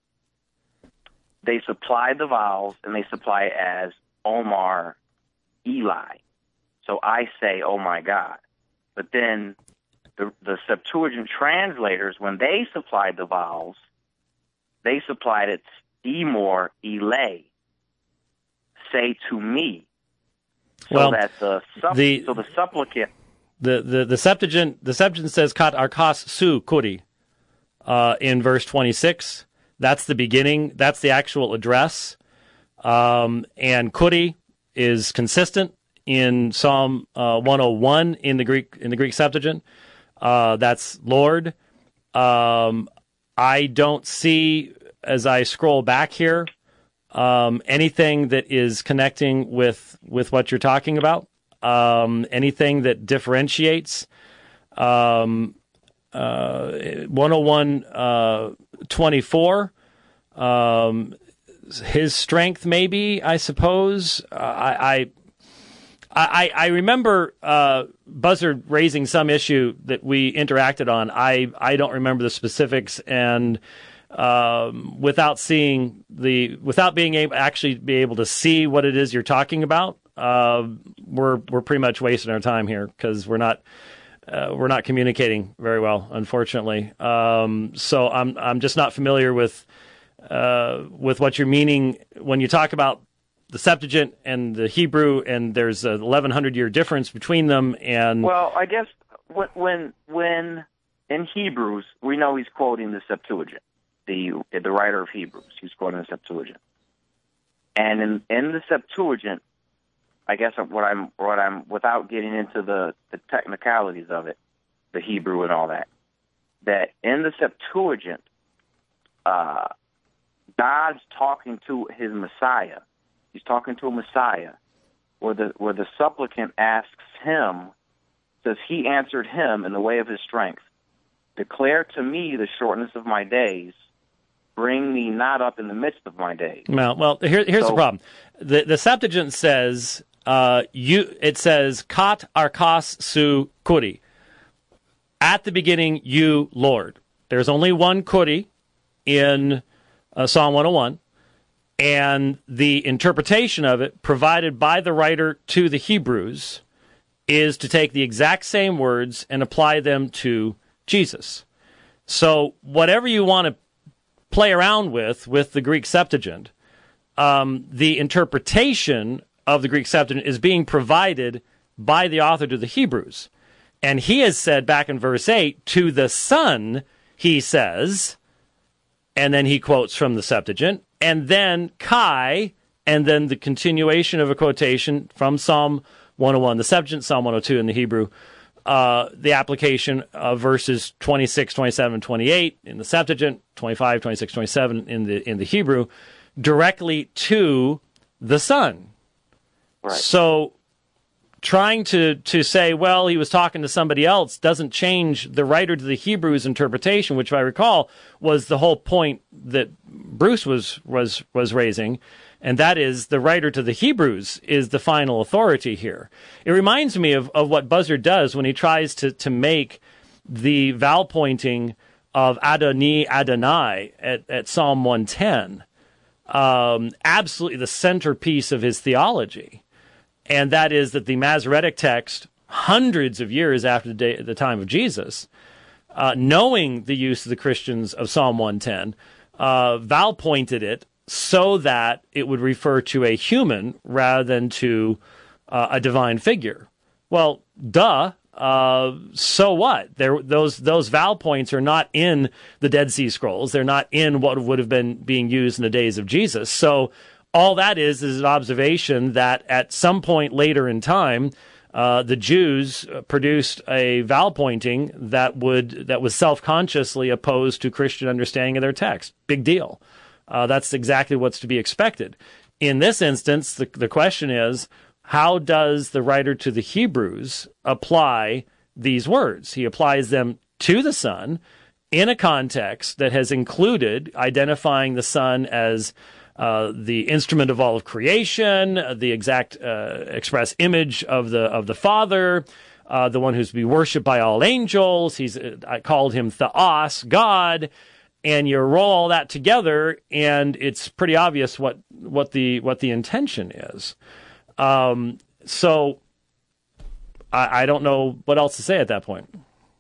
they supply the vowels and they supply it as Omar Eli. So I say, oh my God, but then. The, the Septuagint translators, when they supplied the vowels, they supplied it Emor Elay, say to me, so well, that the, supp- the so the supplicant, the, the, the Septuagint the Septuagint says kat arkos su kuri uh, in verse twenty-six. That's the beginning. That's the actual address, um, and kuri is consistent in Psalm uh, one oh one in the Greek in the Greek Septuagint. Uh, that's Lord. Um, I don't see, as I scroll back here, um, anything that is connecting with, with what you're talking about. um, anything that differentiates. Um, uh, one oh one twenty-four, um, his strength, maybe, I suppose. Uh, I, I I, I remember uh, Buzzard raising some issue that we interacted on. I, I don't remember the specifics, and um, without seeing the without being able actually be able to see what it is you're talking about, uh, we're we're pretty much wasting our time here because we're not uh, we're not communicating very well, unfortunately. Um, so I'm I'm just not familiar with uh, with what you're meaning when you talk about the Septuagint and the Hebrew, and there's an eleven hundred year difference between them. And well, I guess when when, when in Hebrews, we know he's quoting the Septuagint, the the writer of Hebrews. He's quoting the Septuagint, and in in the Septuagint, I guess what I'm what I'm without getting into the, the technicalities of it, the Hebrew and all that, that in the Septuagint, uh, God's talking to his Messiah. He's talking to a Messiah, where the where the supplicant asks him, says he answered him in the way of his strength, declare to me the shortness of my days, bring me not up in the midst of my days. Well, well, here, here's so, the problem. The the Septuagint says uh, you. It says kat arkos su kuri. At the beginning, you Lord. There's only one kuri in uh, Psalm one oh one. And the interpretation of it provided by the writer to the Hebrews is to take the exact same words and apply them to Jesus. So whatever you want to play around with, with the Greek Septuagint, um, the interpretation of the Greek Septuagint is being provided by the author to the Hebrews. And he has said back in verse eight, to the Son, he says, and then he quotes from the Septuagint, and then Kai, and then the continuation of a quotation from Psalm one oh one, the Septuagint, Psalm one oh two in the Hebrew, uh, the application of verses twenty-six, twenty-seven, twenty-eight in the Septuagint, twenty-five, twenty-six, twenty-seven in the in the Hebrew, directly to the Son. Right. So trying to, to say, well, he was talking to somebody else doesn't change the writer to the Hebrews interpretation, which, if I recall, was the whole point that Bruce was was was raising, and that is the writer to the Hebrews is the final authority here. It reminds me of, of what Buzzard does when he tries to, to make the vowel pointing of Adoni, Adonai at, at Psalm one ten um, absolutely the centerpiece of his theology. And that is that the Masoretic text, hundreds of years after the, day, the time of Jesus, uh, knowing the use of the Christians of Psalm one ten, uh, vowel pointed it so that it would refer to a human rather than to uh, a divine figure. Well, duh. Uh, so what? There, those those vowel points are not in the Dead Sea Scrolls. They're not in what would have been being used in the days of Jesus. So all that is is an observation that at some point later in time, uh, the Jews produced a vowel pointing that would that was self-consciously opposed to Christian understanding of their text. Big deal. Uh, that's exactly what's to be expected. In this instance, the, the question is, how does the writer to the Hebrews apply these words? He applies them to the Son in a context that has included identifying the Son as Uh, the instrument of all of creation, the exact uh, express image of the of the Father, uh, the one who's to be worshipped by all angels. He's I called him Theos, God, and you roll all that together, and it's pretty obvious what what the what the intention is. Um, so I, I don't know what else to say at that point.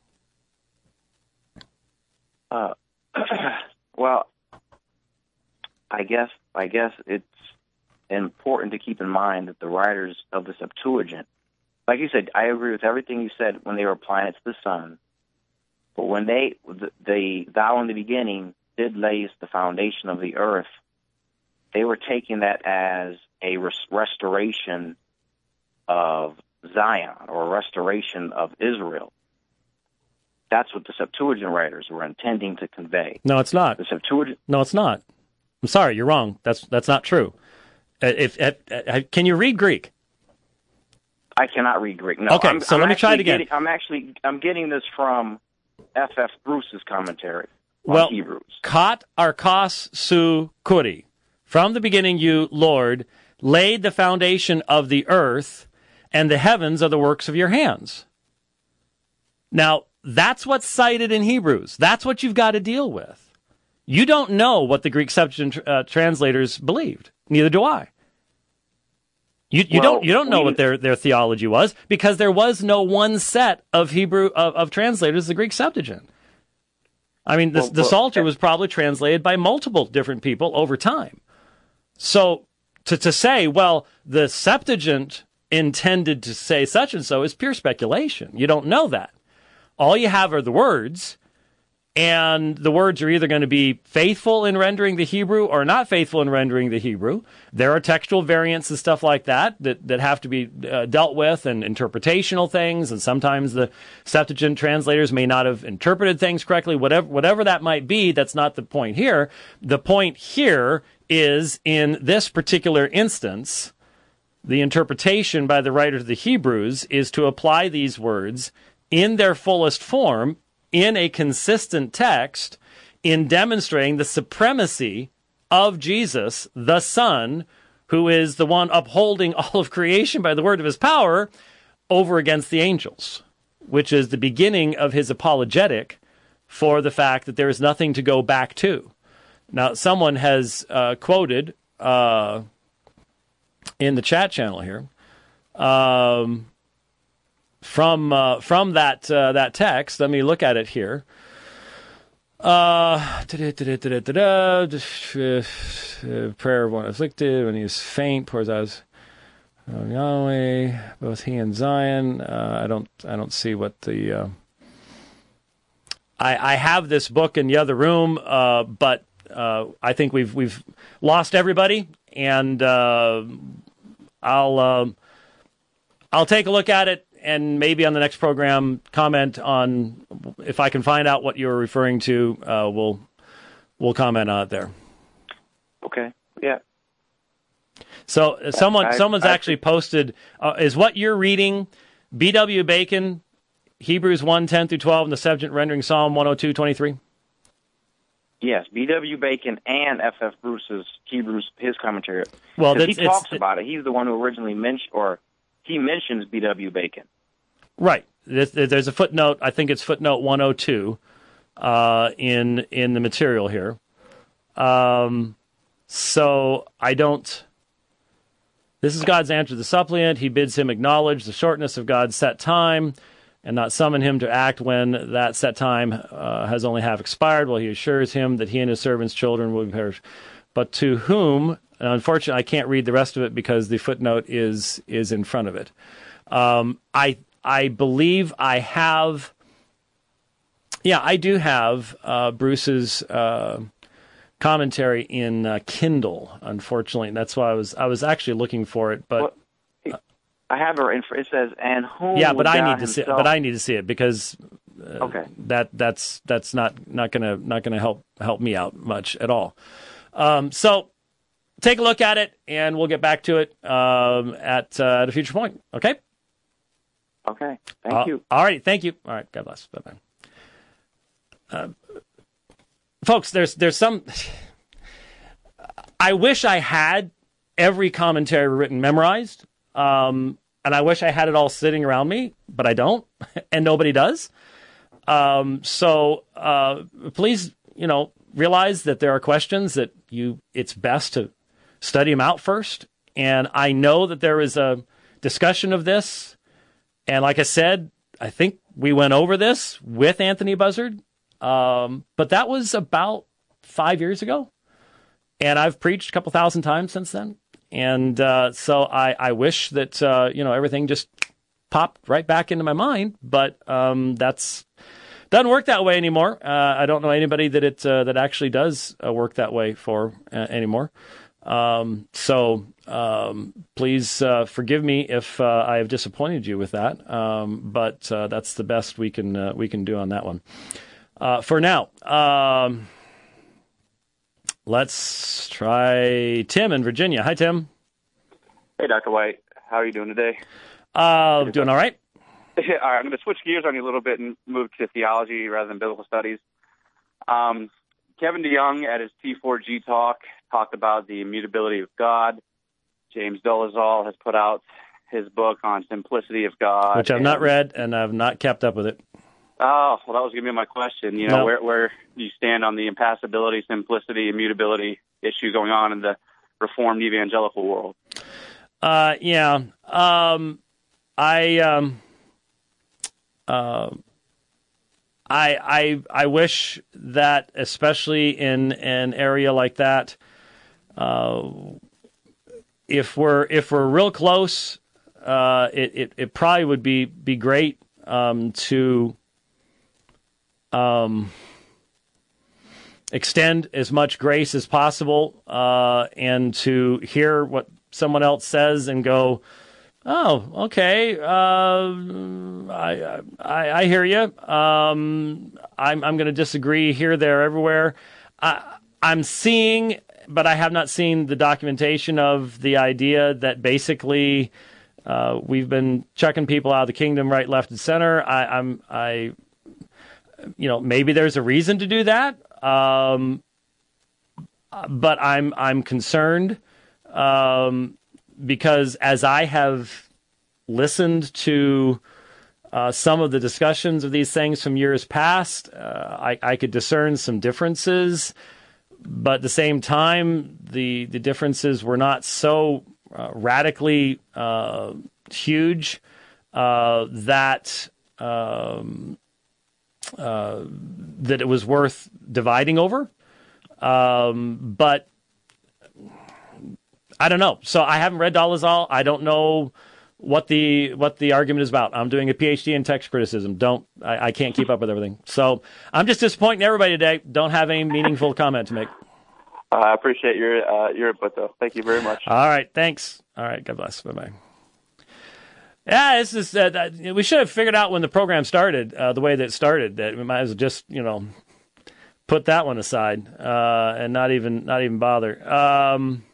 Uh, well, I guess I guess it's important to keep in mind that the writers of the Septuagint, like you said, I agree with everything you said when they were applying it to the Son. But when they, the, the thou in the beginning did lay the foundation of the earth, they were taking that as a res- restoration of Zion or a restoration of Israel. That's what the Septuagint writers were intending to convey. No, it's not. The Septuagint. No, it's not. I'm sorry, you're wrong. That's that's not true. If, if, if can you read Greek? I cannot read Greek. No. Okay, I'm, so I'm let me try it actually again. Getting, I'm actually I'm getting this from F F Bruce's commentary on Well, Hebrews. Kat arkos su kuri. From the beginning, you, Lord, laid the foundation of the earth, and the heavens are the works of your hands. Now, that's what's cited in Hebrews. That's what you've got to deal with. You don't know what the Greek Septuagint uh, translators believed. Neither do I. You, you Well, don't you don't know we, what their, their theology was, because there was no one set of Hebrew of, of translators, the Greek Septuagint. I mean, the, well, the well, Psalter was probably translated by multiple different people over time. So to to say, well, the Septuagint intended to say such and so is pure speculation. You don't know that. All you have are the words, and the words are either going to be faithful in rendering the Hebrew or not faithful in rendering the Hebrew. There are textual variants and stuff like that that, that have to be uh, dealt with, and interpretational things, and sometimes the Septuagint translators may not have interpreted things correctly. Whatever, whatever that might be, that's not the point here. The point here is, in this particular instance, the interpretation by the writer of the Hebrews is to apply these words in their fullest form in a consistent text, in demonstrating the supremacy of Jesus, the Son, who is the one upholding all of creation by the word of his power, over against the angels, which is the beginning of his apologetic for the fact that there is nothing to go back to. Now, someone has uh, quoted uh, in the chat channel here um, from uh, from that uh, that text. Let me look at it here. Uh, prayer of one afflicted when he is faint pours out his uh, Yahweh, both he and Zion. Uh, I don't I don't see what the uh, I I have this book in the other room, uh, but. Uh, I think we've we've lost everybody, and uh, I'll uh, I'll take a look at it, and maybe on the next program comment on, if I can find out what you're referring to. Uh, we'll we'll comment on it there. Okay. Yeah. So uh, someone I, someone's I, actually posted. Uh, is what you're reading B W Bacon, Hebrews one ten through twelve, and the Septuagint rendering Psalm one oh two twenty-three? Yes, B W Bacon and F F Bruce's Hebrews, his commentary. Well, he that's, talks it's, about it. He's the one who originally mentioned, or he mentions B W Bacon. Right. There's a footnote. I think it's footnote one oh two uh, in in the material here. Um, so I don't. This is God's answer to the suppliant. He bids him acknowledge the shortness of God's set time, and not summon him to act when that set time uh, has only half expired, while he assures him that he and his servants' children will perish. But to whom, and unfortunately I can't read the rest of it because the footnote is is in front of it. Um, I I believe I have, yeah, I do have uh, Bruce's uh, commentary in uh, Kindle, unfortunately. And that's why I was I was actually looking for it, but... Well, I have her. In, it says, "And whom?" Yeah, but I need to himself... see. It, but I need to see it because uh, okay. that that's that's not not gonna not gonna help help me out much at all. Um, so take a look at it, and we'll get back to it um, at uh, at a future point. Okay. Okay. Thank uh, you. All right. Thank you. All right. God bless. Bye bye. Uh, folks, there's there's some. I wish I had every commentary written memorized. Um, And I wish I had it all sitting around me, but I don't, and nobody does. Um, so uh, please, you know, realize that there are questions that you it's best to study them out first. And I know that there is a discussion of this. And like I said, I think we went over this with Anthony Buzzard, um, but that was about five years ago. And I've preached a couple thousand times since then. And uh, so I, I wish that, uh, you know, everything just popped right back into my mind. But um, that's doesn't work that way anymore. Uh, I don't know anybody that it uh, that actually does uh, work that way for uh, anymore. Um, so um, please uh, forgive me if uh, I have disappointed you with that. Um, but uh, that's the best we can uh, we can do on that one. Uh, for now. Um, Let's try Tim in Virginia. Hi, Tim. Hey, Doctor White. How are you doing today? Uh, doing all right. All right, I'm going to switch gears on you a little bit and move to theology rather than biblical studies. Um, Kevin DeYoung at his T four G talk talked about the immutability of God. James Dolezal has put out his book on simplicity of God, which I've and, not read, and I've not kept up with it. Oh, well, that was going to be my question. You know, no. where where do you stand on the impassibility, simplicity, immutability issue going on in the Reformed evangelical world? Uh, yeah, um, I, um, uh, I, I, I wish that, especially in an area like that, uh, if we're if we're real close, uh, it, it it probably would be be great um, to um, extend as much grace as possible, uh, and to hear what someone else says and go, oh, okay, uh, I, I I hear you. Um, I'm I'm going to disagree here, there, everywhere. I, I'm seeing, but I have not seen the documentation of the idea that basically uh, we've been checking people out of the kingdom right, left, and center. I, I'm I, you know, maybe there's a reason to do that, um, but I'm I'm concerned. Um, because as I have listened to uh, some of the discussions of these things from years past, uh, I, I could discern some differences, but at the same time, the, the differences were not so uh, radically uh, huge uh, that um, uh, that it was worth dividing over. Um, but I don't know. So I haven't read Dolezal. I don't know what the what the argument is about. I'm doing a P H D in text criticism. Don't I, I can't keep up with everything. So I'm just disappointing everybody today. Don't have any meaningful comment to make. Uh, I appreciate your uh, your input, though. Thank you very much. All right. Thanks. All right. God bless. Bye bye. Yeah, this is uh, we should have figured out when the program started, uh, the way that it started, that we might as well just you know put that one aside uh, and not even not even bother. Um,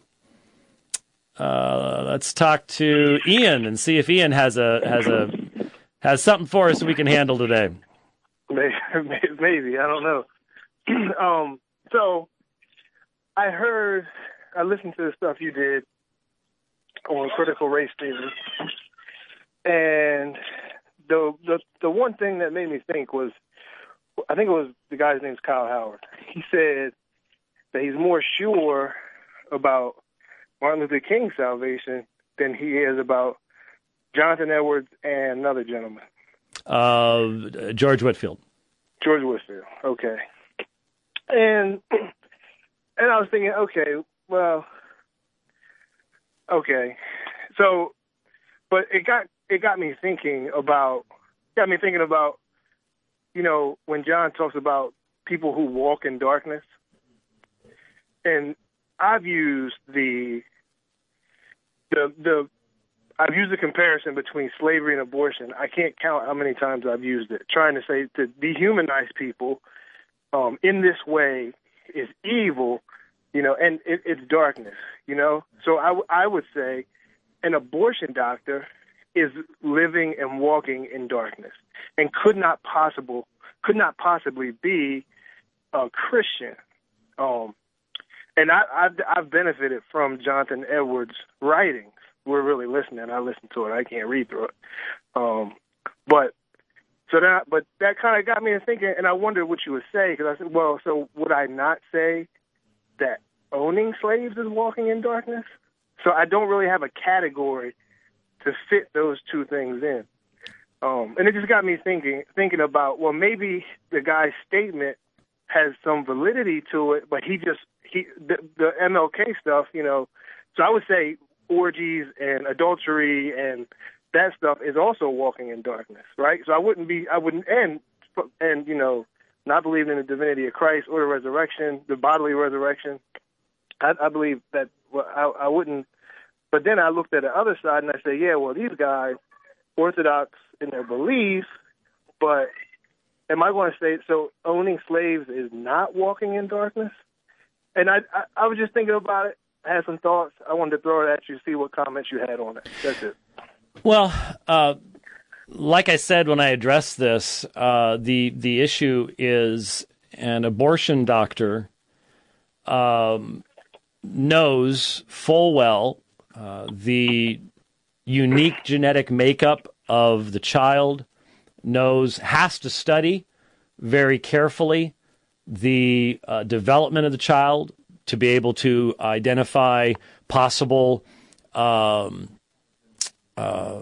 Uh, let's talk to Ian and see if Ian has a has a has something for us we can handle today. Maybe, maybe I don't know. um, so I heard, I listened to the stuff you did on critical race theory, and the the the one thing that made me think was, I think it was the guy's name's Kyle Howard. He said that he's more sure about Martin Luther King's salvation than he is about Jonathan Edwards and another gentleman. Uh, George Whitefield. George Whitefield, okay. And and I was thinking, okay, well, okay. So, but it got it got me thinking about, got me thinking about, you know, when John talks about people who walk in darkness, and I've used the the the I've used the comparison between slavery and abortion. I can't count how many times I've used it, trying to say to dehumanize people um, in this way is evil, you know, and it, it's darkness, you know. So I, w- I would say an abortion doctor is living and walking in darkness and could not possible could not possibly be a Christian. Um, And I, I've, I've benefited from Jonathan Edwards' writings. We're really listening. I listen to it. I can't read through it. Um, but so that, but that kind of got me to thinking, and I wondered what you would say, because I said, well, so would I not say that owning slaves is walking in darkness? So I don't really have a category to fit those two things in. Um, and it just got me thinking, thinking about, well, maybe the guy's statement has some validity to it, but he just, he the, the M L K stuff, you know, so I would say orgies and adultery and that stuff is also walking in darkness, right? So I wouldn't be, I wouldn't, and, and you know, not believing in the divinity of Christ or the resurrection, the bodily resurrection, I, I believe that, well, I, I wouldn't, but then I looked at the other side and I said, yeah, well, these guys, Orthodox in their beliefs, but am I going to say, so owning slaves is not walking in darkness? And I, I, I was just thinking about it. I had some thoughts. I wanted to throw it at you, see what comments you had on it. That's it. Well, uh, like I said when I addressed this, uh, the the issue is an abortion doctor um, knows full well uh, the unique genetic makeup of the child, knows, has to study very carefully the uh, development of the child to be able to identify possible um, uh,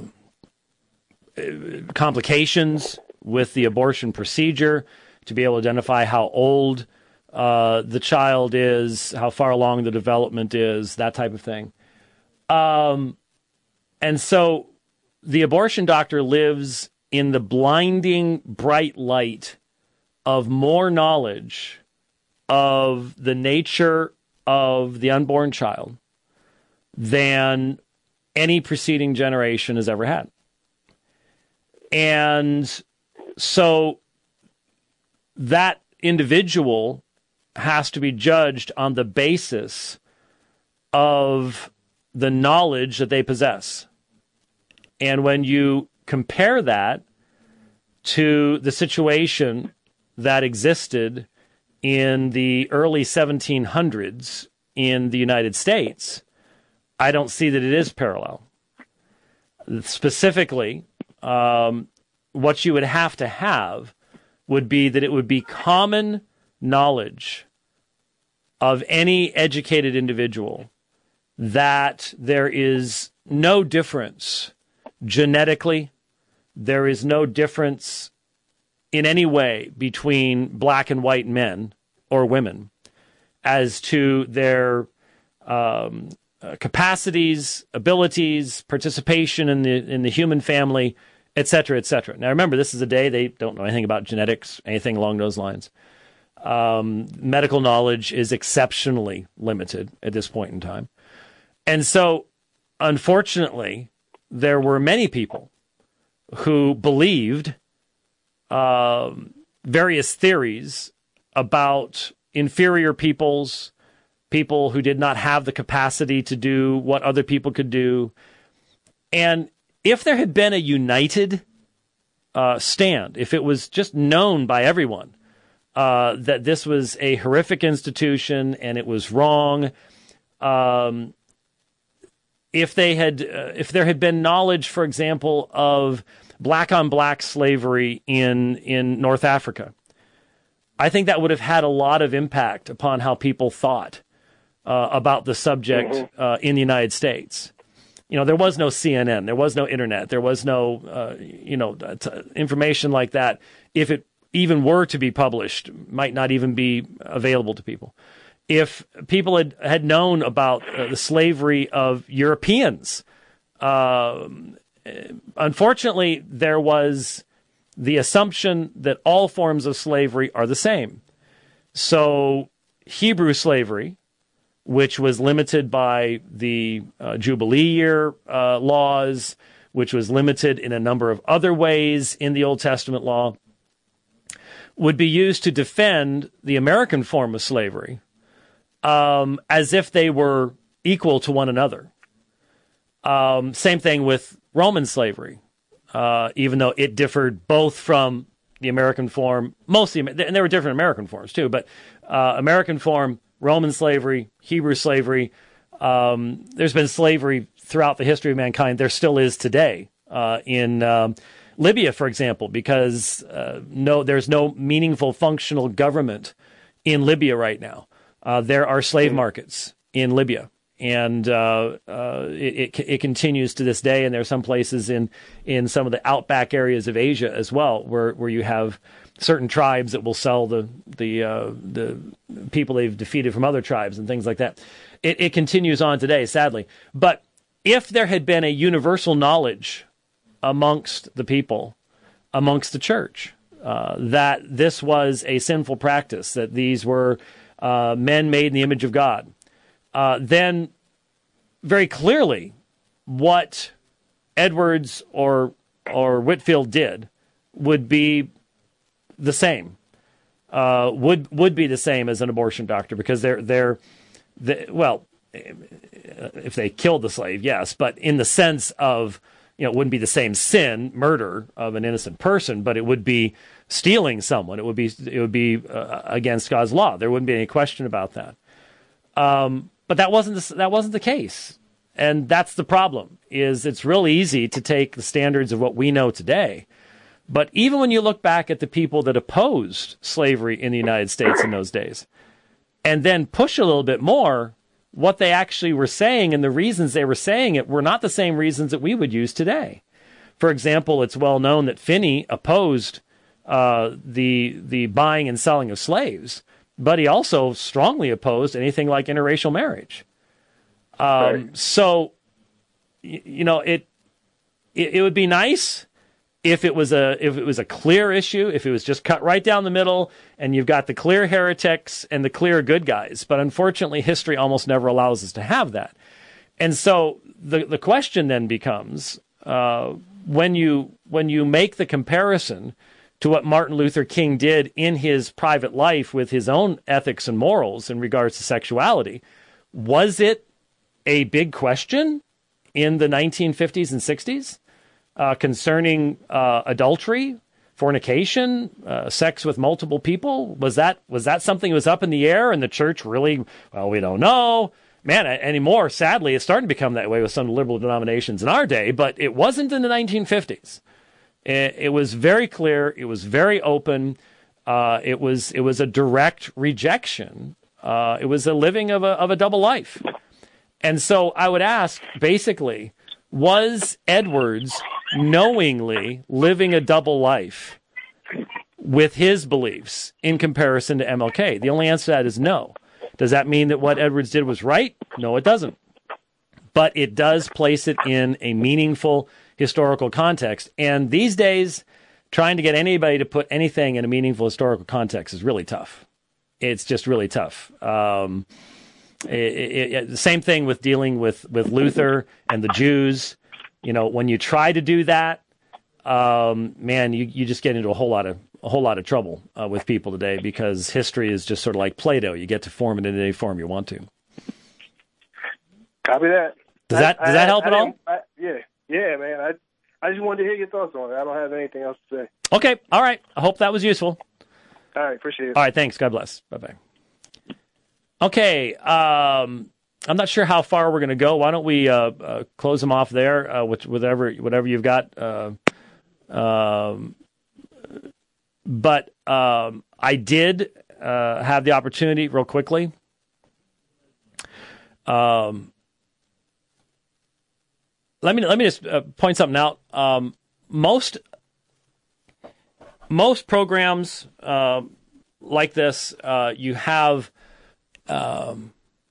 complications with the abortion procedure, to be able to identify how old uh, the child is, how far along the development is, that type of thing. Um, and so the abortion doctor lives in the blinding bright light of more knowledge of the nature of the unborn child than any preceding generation has ever had. And so that individual has to be judged on the basis of the knowledge that they possess. And when you compare that to the situation that existed in the early seventeen hundreds in the United States, I don't see that it is parallel. Specifically, um, what you would have to have would be that it would be common knowledge of any educated individual that there is no difference genetically, there is no difference in any way between black and white men or women as to their um, uh, capacities, abilities, participation in the in the human family, et cetera, et cetera. Now, remember, this is a day they don't know anything about genetics, anything along those lines. Um, medical knowledge is exceptionally limited at this point in time. And so, unfortunately, there were many people who believed um, various theories about inferior peoples, people who did not have the capacity to do what other people could do. And if there had been a united uh, stand, if it was just known by everyone uh, that this was a horrific institution and it was wrong, um, if they had, uh, if there had been knowledge, for example, of black on black slavery in in North Africa, I think that would have had a lot of impact upon how people thought uh, about the subject mm-hmm. uh, in the United States. You know, there was no C N N, there was no internet, there was no, uh, you know, t- information like that. If it even were to be published, might not even be available to people. If people had, had known about uh, the slavery of Europeans, uh, unfortunately, there was the assumption that all forms of slavery are the same. So Hebrew slavery, which was limited by the uh, Jubilee year uh, laws, which was limited in a number of other ways in the Old Testament law, would be used to defend the American form of slavery um, as if they were equal to one another. Um, same thing with Roman slavery, uh, even though it differed both from the American form, mostly, and there were different American forms too, but uh, American form, Roman slavery, Hebrew slavery. Um, there's been slavery throughout the history of mankind. There still is today uh, in um, Libya, for example, because uh, no, there's no meaningful functional government in Libya right now. Uh, there are slave markets in Libya, and uh, uh, it, it, it continues to this day. And there are some places in in some of the outback areas of Asia as well, where where you have certain tribes that will sell the the uh, the people they've defeated from other tribes and things like that. It, it continues on today, sadly. But if there had been a universal knowledge amongst the people, amongst the church, uh, that this was a sinful practice, that these were uh, men made in the image of God, uh, then very clearly what Edwards or or Whitefield did would be the same, uh, would would be the same as an abortion doctor, because they're they're, they, well, if they killed the slave, yes, but in the sense of you know, it wouldn't be the same sin, murder of an innocent person, but it would be stealing someone. It would be it would be uh, against God's law. There wouldn't be any question about that. Um, but that wasn't the, that wasn't the case, and that's the problem. Is it's real easy to take the standards of what we know today, but even when you look back at the people that opposed slavery in the United States in those days, and then push a little bit more, what they actually were saying and the reasons they were saying it were not the same reasons that we would use today. For example, it's well known that Finney opposed uh, the the buying and selling of slaves, but he also strongly opposed anything like interracial marriage. Um, right. So, you, you know, it, it it would be nice if it was a if it was a clear issue, if it was just cut right down the middle, and you've got the clear heretics and the clear good guys. But unfortunately, history almost never allows us to have that. And so the the question then becomes, uh, when you when you make the comparison to what Martin Luther King did in his private life with his own ethics and morals in regards to sexuality, was it a big question in the nineteen fifties and sixties uh, concerning uh, adultery, fornication, uh, sex with multiple people? Was that was that something that was up in the air, and the church really, well, we don't know. Man, anymore, sadly, it's starting to become that way with some liberal denominations in our day, but it wasn't in the nineteen fifties. It, it was very clear. It was very open. Uh, it was it was a direct rejection. Uh, it was a living of a of a double life. And so I would ask, basically, was Edwards knowingly living a double life with his beliefs in comparison to M L K? The only answer to that is no. Does that mean that what Edwards did was right? No, it doesn't. But it does place it in a meaningful historical context. And these days, trying to get anybody to put anything in a meaningful historical context is really tough. It's just really tough. Um, it, it, it, the same thing with dealing with, with Luther and the Jews. You know, when you try to do that, um, man, you, you just get into a whole lot of a whole lot of trouble uh, with people today, because history is just sort of like Play-Doh. You get to form it in any form you want to. Copy that. Does that does I, that help I, at I all? I, yeah, yeah, man. I I just wanted to hear your thoughts on it. I don't have anything else to say. Okay, all right. I hope that was useful. All right, appreciate it. All right, thanks. God bless. Bye-bye. Okay, um, I'm not sure how far we're going to go. Why don't we uh, uh, close them off there uh, with whatever whatever you've got. Uh, um, but um, I did uh, have the opportunity, real quickly. Um, let me let me just uh, point something out. Um, most most programs uh, like this, uh, you have. Um,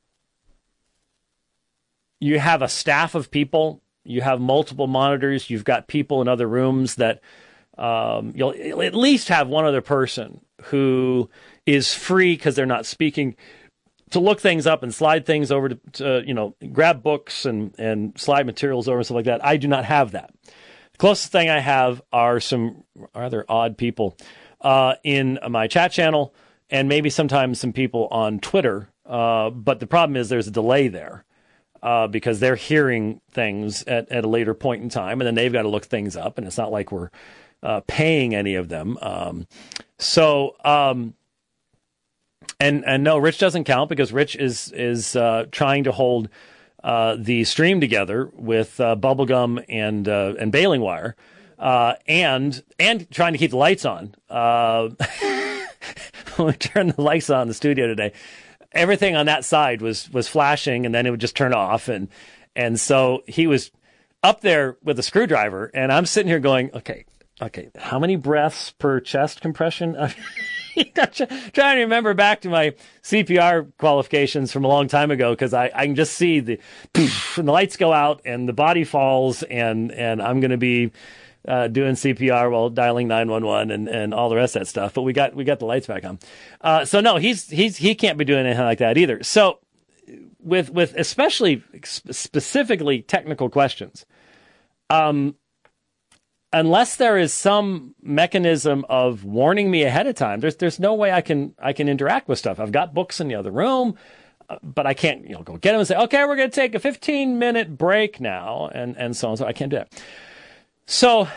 you have a staff of people, you have multiple monitors, you've got people in other rooms that um, you'll, you'll at least have one other person who is free, because they're not speaking, to look things up and slide things over to, to you know, grab books and, and slide materials over and stuff like that. I do not have that. The closest thing I have are some rather odd people uh, in my chat channel, and maybe sometimes some people on Twitter. Uh, but the problem is there's a delay there uh, because they're hearing things at, at a later point in time, and then they've got to look things up, and it's not like we're uh, paying any of them. Um, so, um, and and no, Rich doesn't count, because Rich is is uh, trying to hold uh, the stream together with uh, bubblegum and uh, and baling wire, uh, and and trying to keep the lights on. Uh, when we turned the lights on in the studio today, everything on that side was was flashing, and then it would just turn off. And and so he was up there with a screwdriver, and I'm sitting here going, okay, okay, how many breaths per chest compression? Trying to remember back to my C P R qualifications from a long time ago, because I, I can just see the poof, and the lights go out and the body falls, and, and I'm going to be Uh, doing C P R while dialing nine one one and, and all the rest of that stuff. But we got we got the lights back on. Uh, so no, he's he's he can't be doing anything like that either. So with with especially specifically technical questions, um, unless there is some mechanism of warning me ahead of time, there's there's no way I can I can interact with stuff. I've got books in the other room, uh, but I can't you know go get them and say, okay, we're going to take a fifteen minute break now, and and so on. So I can't do that. So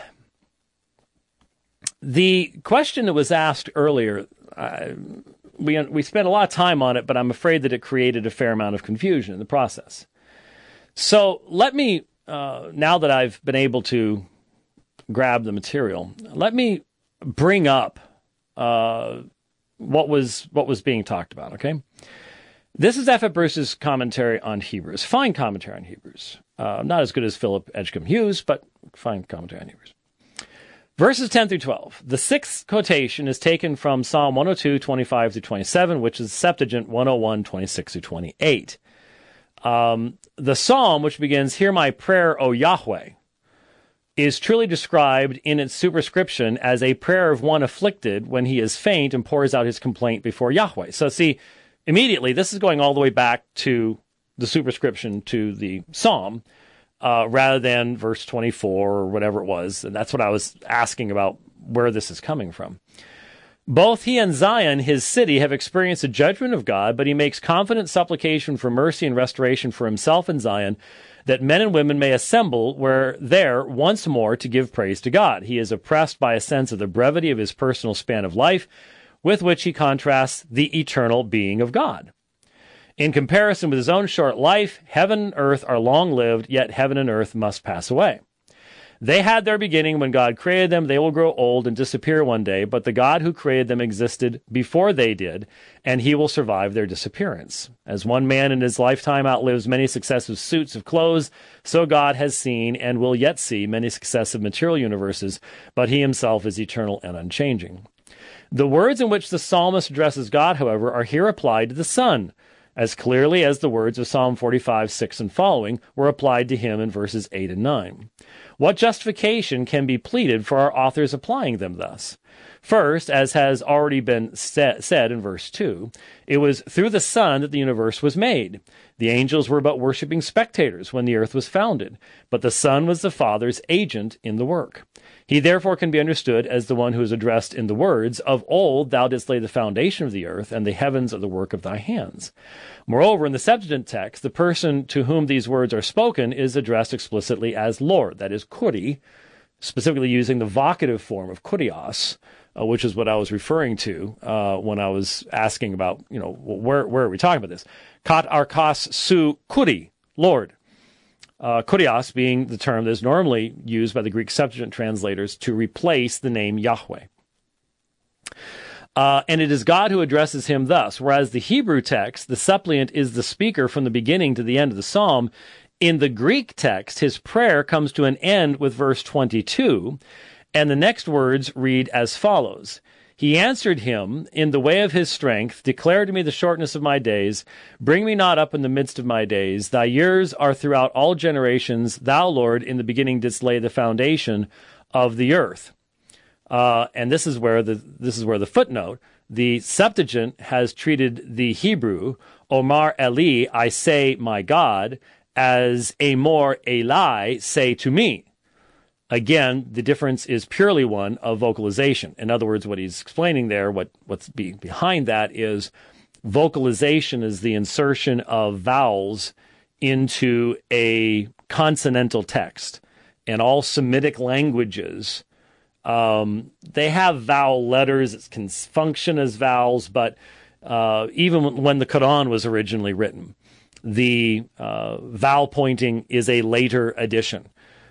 the question that was asked earlier, uh, we we spent a lot of time on it, but I'm afraid that it created a fair amount of confusion in the process. So let me, uh, now that I've been able to grab the material, let me bring up uh, what was what was being talked about, okay? This is F F Bruce's commentary on Hebrews. Fine commentary on Hebrews. Uh, not as good as Philip Edgecombe Hughes, but fine commentary on Hebrews. Verses ten through twelve. The sixth quotation is taken from Psalm one oh two, twenty-five through twenty-seven, which is Septuagint one oh one, twenty-six through twenty-eight. Um, the psalm, which begins, "Hear my prayer, O Yahweh," is truly described in its superscription as a prayer of one afflicted when he is faint and pours out his complaint before Yahweh. So see, immediately, this is going all the way back to the superscription to the psalm, uh, rather than verse twenty-four or whatever it was. And that's what I was asking about, where this is coming from. Both he and Zion, his city, have experienced the judgment of God, but he makes confident supplication for mercy and restoration for himself and Zion, that men and women may assemble where there once more to give praise to God. He is oppressed by a sense of the brevity of his personal span of life, with which he contrasts the eternal being of God. In comparison with his own short life, heaven and earth are long-lived, yet heaven and earth must pass away. They had their beginning when God created them. They will grow old and disappear one day, but the God who created them existed before they did, and he will survive their disappearance. As one man in his lifetime outlives many successive suits of clothes, so God has seen and will yet see many successive material universes, but he himself is eternal and unchanging. The words in which the psalmist addresses God, however, are here applied to the Son, as clearly as the words of Psalm forty-five, six and following were applied to him in verses eight and nine. What justification can be pleaded for our authors applying them thus? First, as has already been sa- said in verse two, it was through the Son that the universe was made. The angels were but worshipping spectators when the earth was founded, but the Son was the Father's agent in the work. He therefore can be understood as the one who is addressed in the words, "Of old thou didst lay the foundation of the earth, and the heavens are the work of thy hands." Moreover, in the Septuagint text, the person to whom these words are spoken is addressed explicitly as Lord, that is, Kuri, specifically using the vocative form of Kurios, uh, which is what I was referring to uh, when I was asking about, you know, where where are we talking about this? Kat arkos su Kuri, Lord. Uh, Kurios being the term that is normally used by the Greek Septuagint translators to replace the name Yahweh. Uh, and it is God who addresses him thus, whereas the Hebrew text, the suppliant is the speaker from the beginning to the end of the psalm. In the Greek text, his prayer comes to an end with verse twenty-two, and the next words read as follows. He answered him, "In the way of his strength, declare to me the shortness of my days. Bring me not up in the midst of my days. Thy years are throughout all generations. Thou, Lord, in the beginning didst lay the foundation of the earth." Uh, and this is where the this is where the footnote. The Septuagint has treated the Hebrew, Omar Eli, I say my God, as Amor Eli, say to me. Again, the difference is purely one of vocalization. In other words, what he's explaining there, what, what's be, behind that is vocalization is the insertion of vowels into a consonantal text. And all Semitic languages, um, they have vowel letters that can function as vowels, but uh, even when the Quran was originally written, the uh, vowel pointing is a later addition.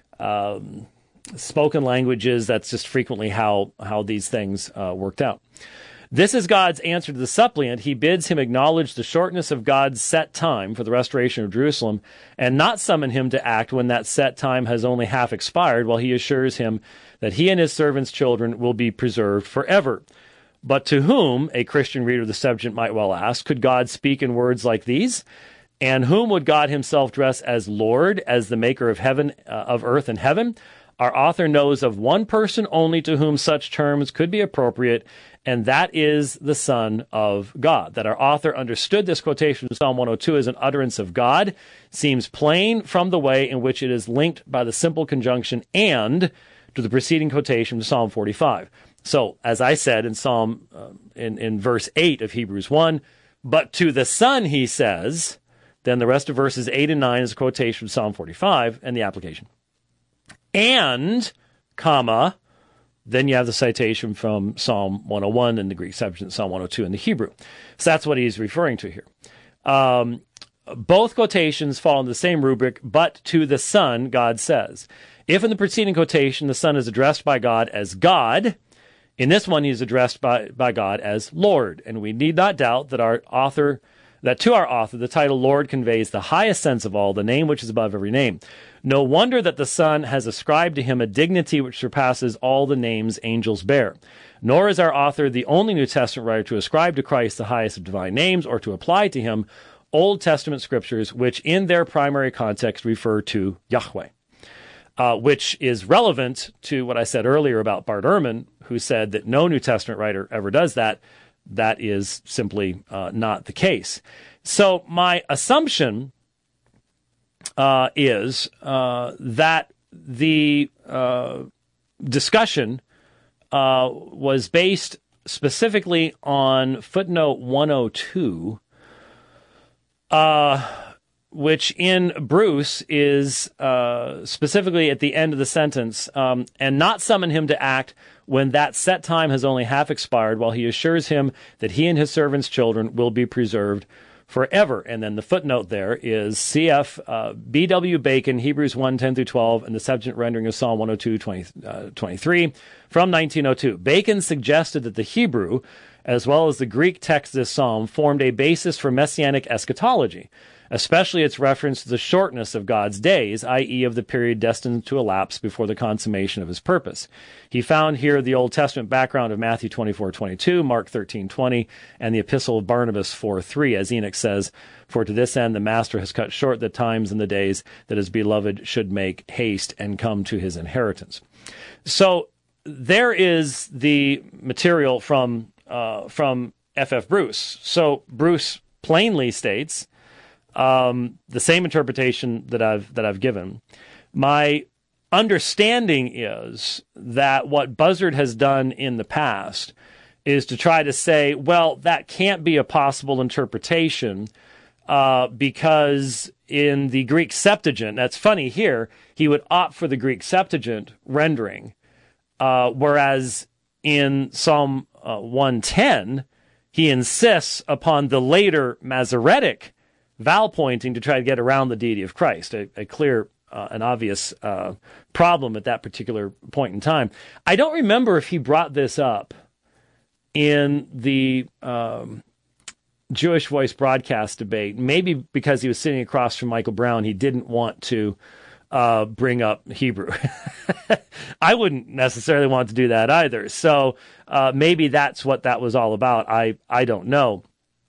Um, Spoken languages, that's just frequently how, how these things uh, worked out. This is God's answer to the suppliant. He bids him acknowledge the shortness of God's set time for the restoration of Jerusalem and not summon him to act when that set time has only half expired, while he assures him that he and his servants' children will be preserved forever. But to whom, a Christian reader of the Septuagint might well ask, could God speak in words like these? And whom would God himself dress as Lord, as the maker of heaven, uh, of earth and heaven? Our author knows of one person only to whom such terms could be appropriate, and that is the Son of God. That our author understood this quotation of Psalm one oh two as an utterance of God seems plain from the way in which it is linked by the simple conjunction "and" to the preceding quotation of Psalm forty-five. So, as I said in Psalm uh, in, in verse eight of Hebrews one, but to the Son he says, then the rest of verses eight and nine is a quotation from Psalm forty-five and the application. And comma, then you have the citation from Psalm one oh one in the Greek Septuagint, Psalm one oh two in the Hebrew. So that's what he's referring to here. Um, both quotations fall in the same rubric, but to the Son, God says. If in the preceding quotation the Son is addressed by God as God, in this one he is addressed by, by God as Lord. And we need not doubt that our author, that to our author the title Lord conveys the highest sense of all, the name which is above every name. No wonder that the Son has ascribed to him a dignity which surpasses all the names angels bear. Nor is our author the only New Testament writer to ascribe to Christ the highest of divine names or to apply to him Old Testament scriptures which in their primary context refer to Yahweh, uh, which is relevant to what I said earlier about Bart Ehrman, who said that no New Testament writer ever does that. That is simply uh, not the case. So my assumption uh, is uh, that the uh, discussion uh, was based specifically on footnote one oh two, uh, which in Bruce is uh, specifically at the end of the sentence, um, and not summon him to act when that set time has only half expired, while he assures him that he and his servants' children will be preserved forever. And then the footnote there is C F uh, B W Bacon, Hebrews one, ten through twelve, and the Septuagint rendering of Psalm one oh two, twenty, uh, twenty-three from nineteen oh two. Bacon suggested that the Hebrew, as well as the Greek text of this psalm, formed a basis for messianic eschatology, especially its reference to the shortness of God's days, that is of the period destined to elapse before the consummation of his purpose. He found here the Old Testament background of Matthew twenty-four twenty-two, Mark thirteen twenty, and the Epistle of Barnabas four three, as Enoch says, "For to this end the Master has cut short the times and the days that his beloved should make haste and come to his inheritance." So there is the material from uh, from F F Bruce. So Bruce plainly states Um, the same interpretation that I've that I've given. My understanding is that what Buzzard has done in the past is to try to say, well, that can't be a possible interpretation uh, because in the Greek Septuagint, that's funny here, he would opt for the Greek Septuagint rendering, uh, whereas in Psalm uh, one ten, he insists upon the later Masoretic vowel pointing to try to get around the deity of Christ, a, a clear uh, and obvious uh, problem at that particular point in time. I don't remember if he brought this up in the um, Jewish Voice broadcast debate. Maybe because he was sitting across from Michael Brown, he didn't want to uh, bring up Hebrew. I wouldn't necessarily want to do that either. So uh, maybe that's what that was all about. I, I don't know.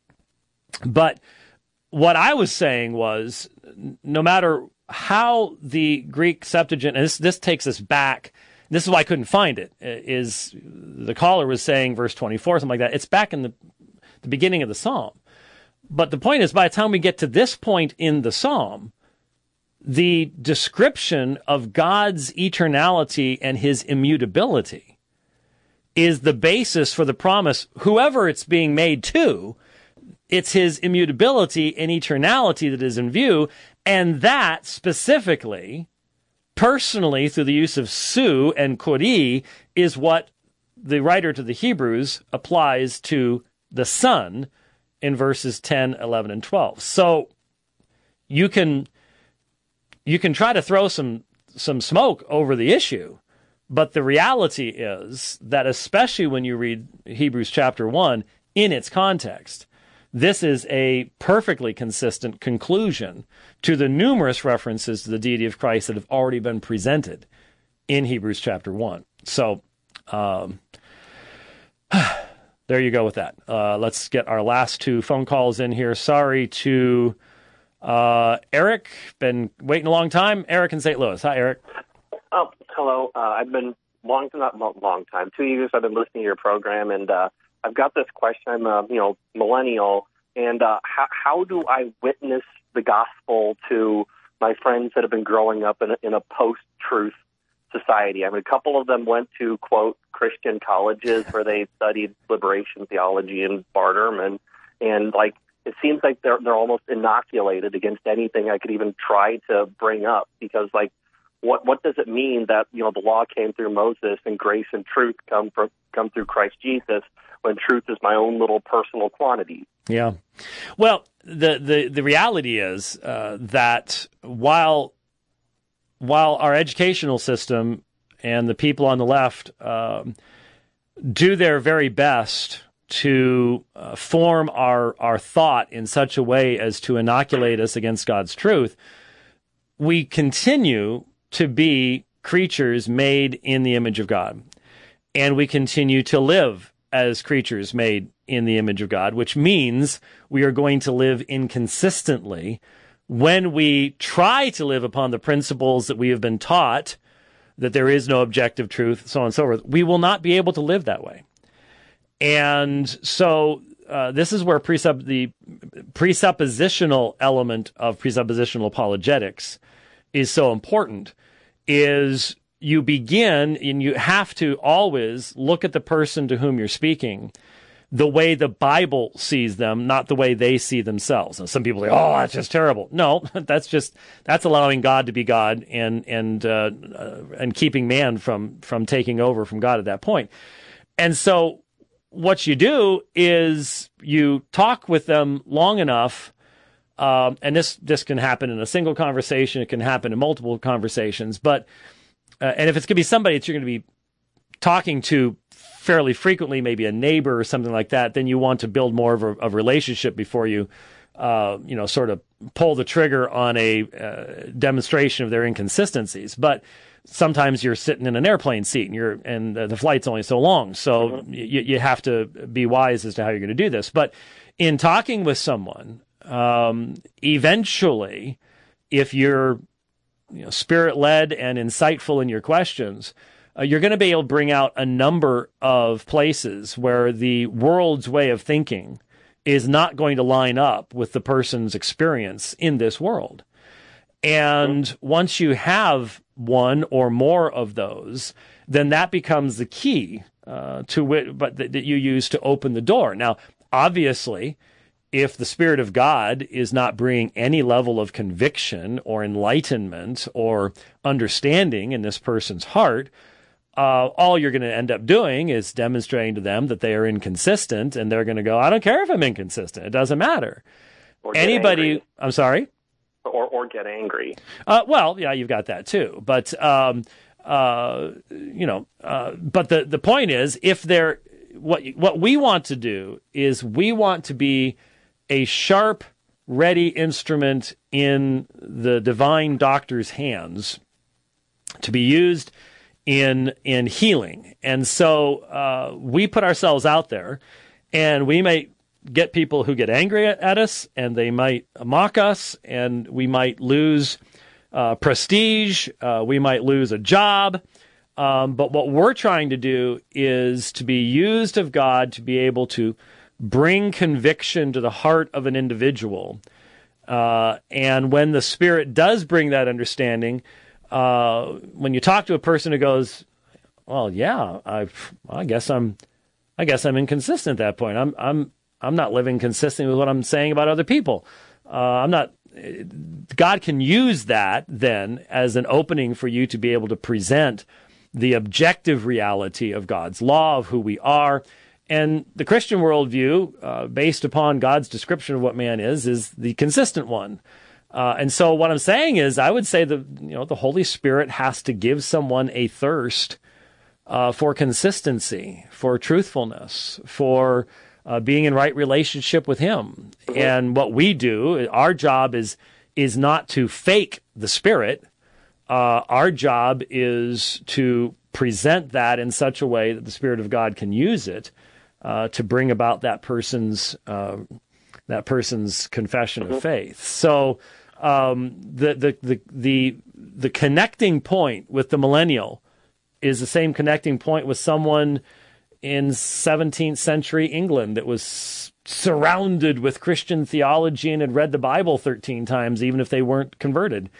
But what I was saying was, no matter how the Greek Septuagint, and this, this takes us back, this is why I couldn't find it, is the caller was saying, verse twenty-four, something like that. It's back in the, the beginning of the psalm. But the point is, by the time we get to this point in the psalm, the description of God's eternality and his immutability is the basis for the promise, whoever it's being made to, it's his immutability and eternality that is in view, and that specifically, personally, through the use of su and kori, is what the writer to the Hebrews applies to the Son in verses ten, eleven, and twelve. So you can you can try to throw some some smoke over the issue, but the reality is that especially when you read Hebrews chapter one in its context, this is a perfectly consistent conclusion to the numerous references to the deity of Christ that have already been presented in Hebrews chapter one. So um, there you go with that. Uh, let's get our last two phone calls in here. Sorry to uh, Eric. Been waiting a long time. Eric in Saint Louis. Hi, Eric. Oh, hello. Uh, I've been long, not long time, two years I've been listening to your program, and uh, I've got this question. I'm a you know millennial, and uh, how, how do I witness the gospel to my friends that have been growing up in a, in a post-truth society? I mean, a couple of them went to, quote, Christian colleges where they studied liberation theology and Bart Ehrman, and like it seems like they're they're almost inoculated against anything I could even try to bring up, because like what what does it mean that, you know, the law came through Moses and grace and truth come from come through Christ Jesus, when truth is my own little personal quantity? Yeah. Well, the the, the reality is uh, that while while our educational system and the people on the left um, do their very best to uh, form our, our thought in such a way as to inoculate us against God's truth, we continue to be creatures made in the image of God. And we continue to live as creatures made in the image of God, which means we are going to live inconsistently when we try to live upon the principles that we have been taught, that there is no objective truth, so on and so forth. We will not be able to live that way. And so uh, this is where presupp- the presuppositional element of presuppositional apologetics is so important, is you begin and you have to always look at the person to whom you're speaking the way the Bible sees them, not the way they see themselves. And some people say, oh, that's just terrible. No, that's just, that's allowing God to be God and, and, uh, uh, and keeping man from, from taking over from God at that point. And so what you do is you talk with them long enough, um, and this, this can happen in a single conversation. It can happen in multiple conversations, but, uh, and if it's going to be somebody that you're going to be talking to fairly frequently, maybe a neighbor or something like that, then you want to build more of a, a relationship before you, uh, you know, sort of pull the trigger on a uh, demonstration of their inconsistencies. But sometimes you're sitting in an airplane seat and you're, and uh, the flight's only so long. So mm-hmm. you, you have to be wise as to how you're going to do this. But in talking with someone, um, eventually, if you're, you know, spirit-led and insightful in your questions, Uh, you're going to be able to bring out a number of places where the world's way of thinking is not going to line up with the person's experience in this world. And mm-hmm. once you have one or more of those, then that becomes the key uh, to it, but that, that you use to open the door. Now, obviously, if the Spirit of God is not bringing any level of conviction or enlightenment or understanding in this person's heart, Uh, all you're going to end up doing is demonstrating to them that they are inconsistent, and they're going to go, I don't care if I'm inconsistent. It doesn't matter. Anybody, angry. I'm sorry? Or or get angry. Uh, well, yeah, you've got that too. But, um, uh, you know, uh, but the, the point is, if they're, what, what we want to do is we want to be a sharp, ready instrument in the divine doctor's hands to be used in in healing. And so uh, we put ourselves out there, and we may get people who get angry at, at us, and they might mock us, and we might lose uh, prestige, uh, we might lose a job. Um, but what we're trying to do is to be used of God to be able to bring conviction to the heart of an individual. Uh, and when the Spirit does bring that understanding, Uh, when you talk to a person who goes, well, yeah, I, I guess I'm, I guess I'm inconsistent at that point. I'm, I'm, I'm not living consistent with what I'm saying about other people. Uh, I'm not. God can use that then as an opening for you to be able to present the objective reality of God's law, of who we are, and the Christian worldview, uh, based upon God's description of what man is, is the consistent one. Uh, and so what I'm saying is, I would say that, you know, the Holy Spirit has to give someone a thirst uh, for consistency, for truthfulness, for uh, being in right relationship with Him. Mm-hmm. And what we do, our job is is not to fake the Spirit. Uh, our job is to present that in such a way that the Spirit of God can use it uh, to bring about that person's uh, that person's confession mm-hmm. of faith. So. Um, the, the, the, the, the connecting point with the millennial is the same connecting point with someone in seventeenth century England that was surrounded with Christian theology and had read the Bible thirteen times, even if they weren't converted.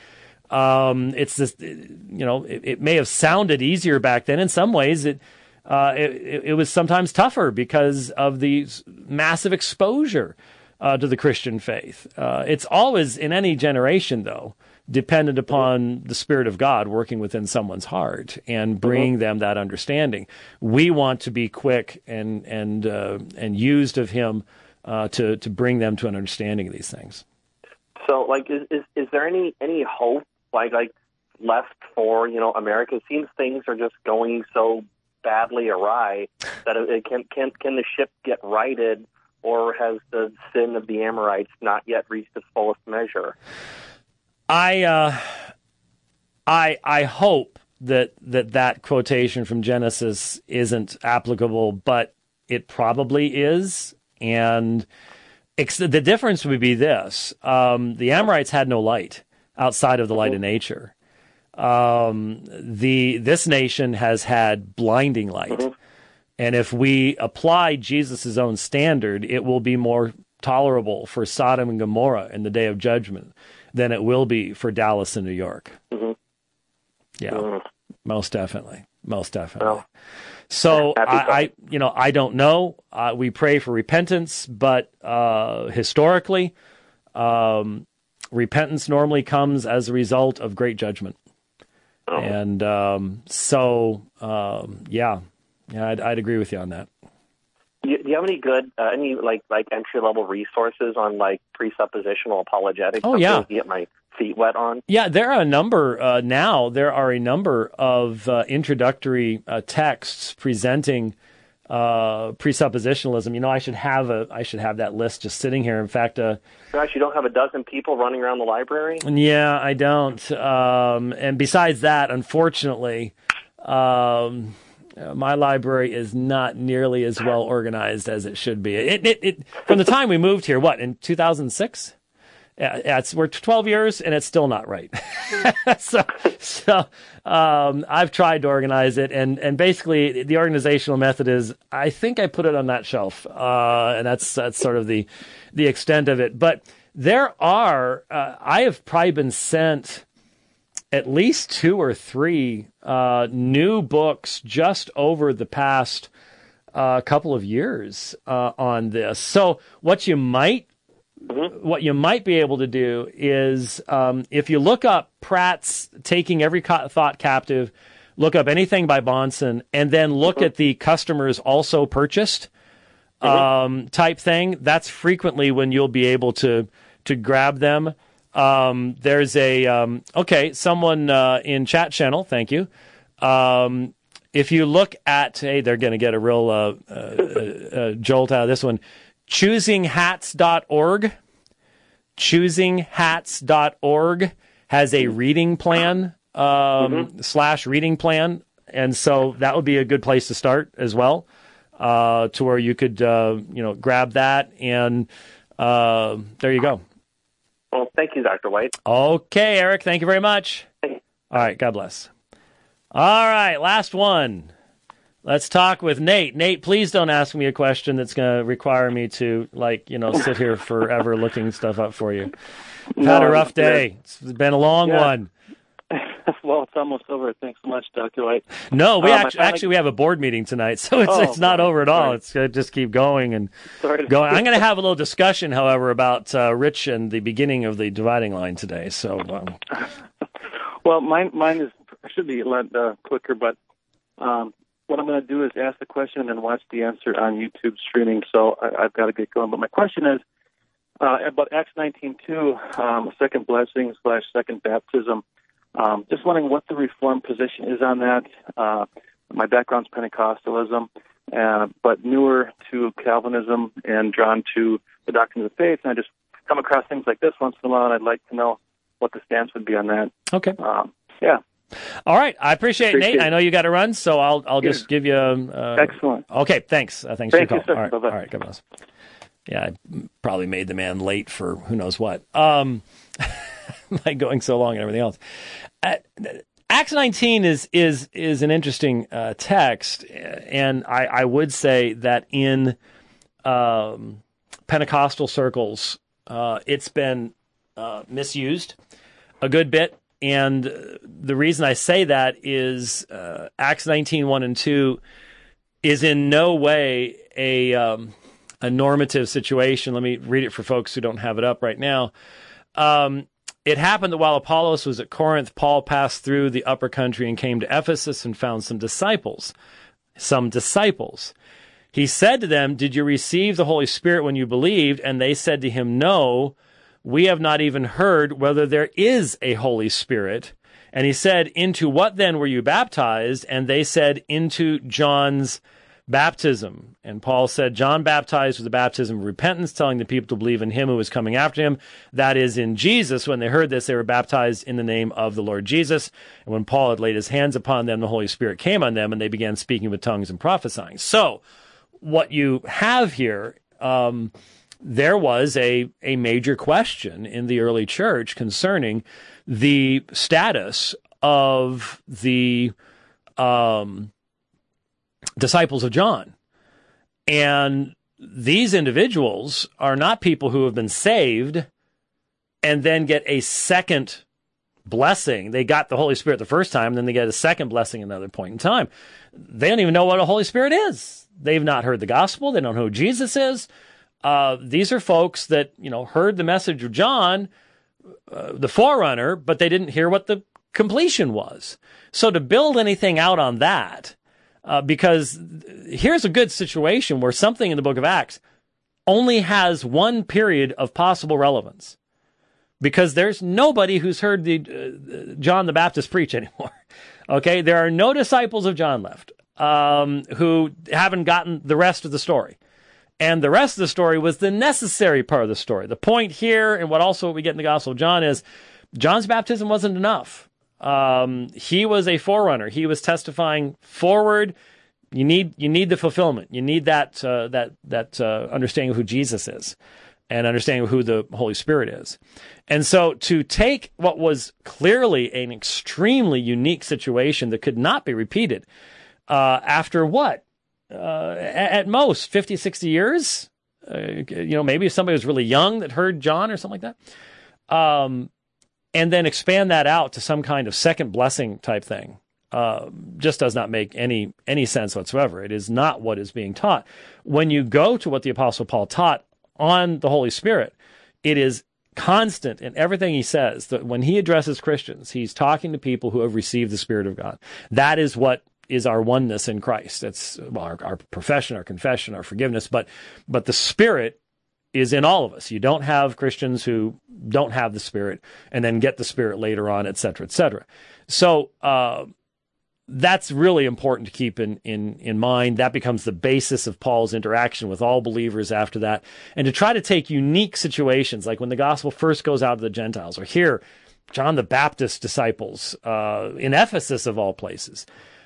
Um, it's this, you know, it, it may have sounded easier back then. In some ways, it, uh, it, it was sometimes tougher because of the massive exposure Uh, to the Christian faith. Uh, it's always, in any generation, though, dependent upon the Spirit of God working within someone's heart and bringing mm-hmm. them that understanding. We want to be quick and and uh, and used of Him uh, to to bring them to an understanding of these things. So, like, is is, is there any any hope, like like left for you know America? It seems things are just going so badly awry that it, it can can can the ship get righted, or has the sin of the Amorites not yet reached its fullest measure? I uh, I I hope that, that that quotation from Genesis isn't applicable, but it probably is. And ex- the difference would be this: um, the Amorites had no light outside of the light of nature. Um, the this nation has had blinding light, and if we apply Jesus' own standard, it will be more tolerable for Sodom and Gomorrah in the day of judgment than it will be for Dallas and New York. Mm-hmm. Yeah, mm-hmm. most definitely, most definitely. Well, so I, I, you know, I don't know. Uh, we pray for repentance, but uh, historically, um, repentance normally comes as a result of great judgment. Oh. And um, so, um, yeah, yeah, I'd, I'd agree with you on that. Do you, do you have any good, uh, any like like entry level resources on like presuppositional apologetics? Oh yeah, to get my feet wet on. Yeah, there are a number uh, now. There are a number of uh, introductory uh, texts presenting uh, presuppositionalism. You know, I should have a I should have that list just sitting here. In fact, uh, gosh, you don't have a dozen people running around the library? Yeah, I don't. Um, and besides that, unfortunately. Um, Uh, my library is not nearly as well organized as it should be. It, it, it from the time we moved here, what, in two thousand six? Yeah, yeah, it's, we're twelve years and it's still not right. so, so um, I've tried to organize it, and, and basically the organizational method is I think I put it on that shelf, uh, and that's that's sort of the the extent of it. But there are uh, I have probably been sent at least two or three uh, new books just over the past uh, couple of years uh, on this. So what you might mm-hmm. what you might be able to do is um, if you look up Pratt's Taking Every Co- Thought Captive, look up anything by Bahnsen, and then look mm-hmm. at the customers also purchased mm-hmm. um, type thing. That's frequently when you'll be able to to grab them. Um, there's a, um, okay, someone, uh, in chat channel. Thank you. Um, if you look at, hey, they're going to get a real, uh, uh, uh, jolt out of this one. choosing hats dot org. choosing hats dot org has a reading plan, um, mm-hmm. slash reading plan. And so that would be a good place to start as well, uh, to where you could, uh, you know, grab that, and, uh, there you go. Well, thank you, Doctor White. Okay, Eric, thank you very much. All right, God bless. All right, last one. Let's talk with Nate. Nate, please don't ask me a question that's going to require me to, like, you know, sit here forever looking stuff up for you. I've no, had a rough day. It's been a long yeah. one. Well, it's almost over. Thanks so much, Doctor White. No, we um, actually, actually we have a board meeting tonight, so it's oh, it's not over at all. Sorry. It's going to just keep going and sorry. going. I'm going to have a little discussion, however, about uh, Rich and the beginning of the dividing line today. So, um... well, mine mine is should be a lot uh, quicker, but um, what I'm going to do is ask the question and then watch the answer on YouTube streaming. So I, I've got to get going. But my question is uh, about Acts nineteen two, um, second blessing slash second baptism. Um, just wondering what the Reformed position is on that. Uh, my background's Pentecostalism, uh, but newer to Calvinism and drawn to the doctrine of the faith. And I just come across things like this once in a while, and I'd like to know what the stance would be on that. Okay. Um, yeah. All right. I appreciate, appreciate it, Nate. I know you got to run, so I'll I'll yeah. just give you. Uh, Excellent. Okay. Thanks. Uh, thanks Thank for your you, call. Sir. All right. Bye-bye. All right. God bless. Yeah, I probably made the man late for who knows what. Um, like going so long and everything else. Uh, Acts nineteen is is is an interesting uh, text, and I, I would say that in um, Pentecostal circles, uh, it's been uh, misused a good bit. And the reason I say that is uh, Acts nineteen, one and two is in no way a um, a normative situation. Let me read it for folks who don't have it up right now. Um, It happened that while Apollos was at Corinth, Paul passed through the upper country and came to Ephesus and found some disciples. Some disciples. He said to them, "Did you receive the Holy Spirit when you believed?" And they said to him, "No, we have not even heard whether there is a Holy Spirit." And he said, "Into what then were you baptized?" And they said, "Into John's baptism." And Paul said, "John baptized with the baptism of repentance, telling the people to believe in him who was coming after him, that is, in Jesus." When they heard this, they were baptized in the name of the Lord Jesus. And when Paul had laid his hands upon them, the Holy Spirit came on them, and they began speaking with tongues and prophesying. So what you have here, um, there was a, a major question in the early church concerning the status of the um, disciples of John. And these individuals are not people who have been saved and then get a second blessing. They got the Holy Spirit the first time, then they get a second blessing at another point in time. They don't even know what a Holy Spirit is. They've not heard the gospel. They don't know who Jesus is. Uh, these are folks that, you know, heard the message of John, uh, the forerunner, but they didn't hear what the completion was. So to build anything out on that, uh, because here's a good situation where something in the book of Acts only has one period of possible relevance, because there's nobody who's heard the uh, John the Baptist preach anymore. Okay, there are no disciples of John left um, who haven't gotten the rest of the story. And the rest of the story was the necessary part of the story. The point here, and what also we get in the Gospel of John, is John's baptism wasn't enough. Um, he was a forerunner. He was testifying forward. You need you need the fulfillment. You need that uh, that that uh, understanding of who Jesus is, and understanding of who the Holy Spirit is. And so to take what was clearly an extremely unique situation that could not be repeated uh, after what? Uh, at most fifty, sixty years, uh, you know, maybe if somebody was really young that heard John or something like that, um, and then expand that out to some kind of second blessing type thing, uh, just does not make any any sense whatsoever. It is not what is being taught. When you go to what the Apostle Paul taught on the Holy Spirit, it is constant in everything he says. That when he addresses Christians, he's talking to people who have received the Spirit of God. That is what is our oneness in Christ. That's our, our profession, our confession, our forgiveness, but but the Spirit is in all of us. You don't have Christians who don't have the Spirit and then get the Spirit later on, et cetera, et cetera. So uh, that's really important to keep in, in, in mind. That becomes the basis of Paul's interaction with all believers after that. And to try to take unique situations, like when the gospel first goes out to the Gentiles, or here, John the Baptist disciples uh, in Ephesus of all places,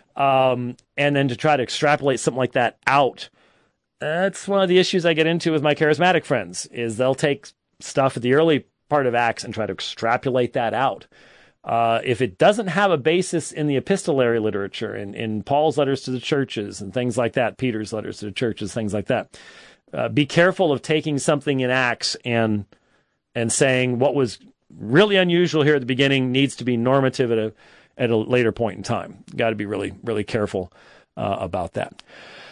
Um, and then to try to extrapolate something like that out. That's one of the issues I get into with my charismatic friends, is they'll take stuff at the early part of Acts and try to extrapolate that out. Uh, if it doesn't have a basis in the epistolary literature, in, in Paul's letters to the churches and things like that, Peter's letters to the churches, things like that, uh, be careful of taking something in Acts and and saying what was really unusual here at the beginning needs to be normative at a at a later point in time. Got to be really, really careful uh, about that.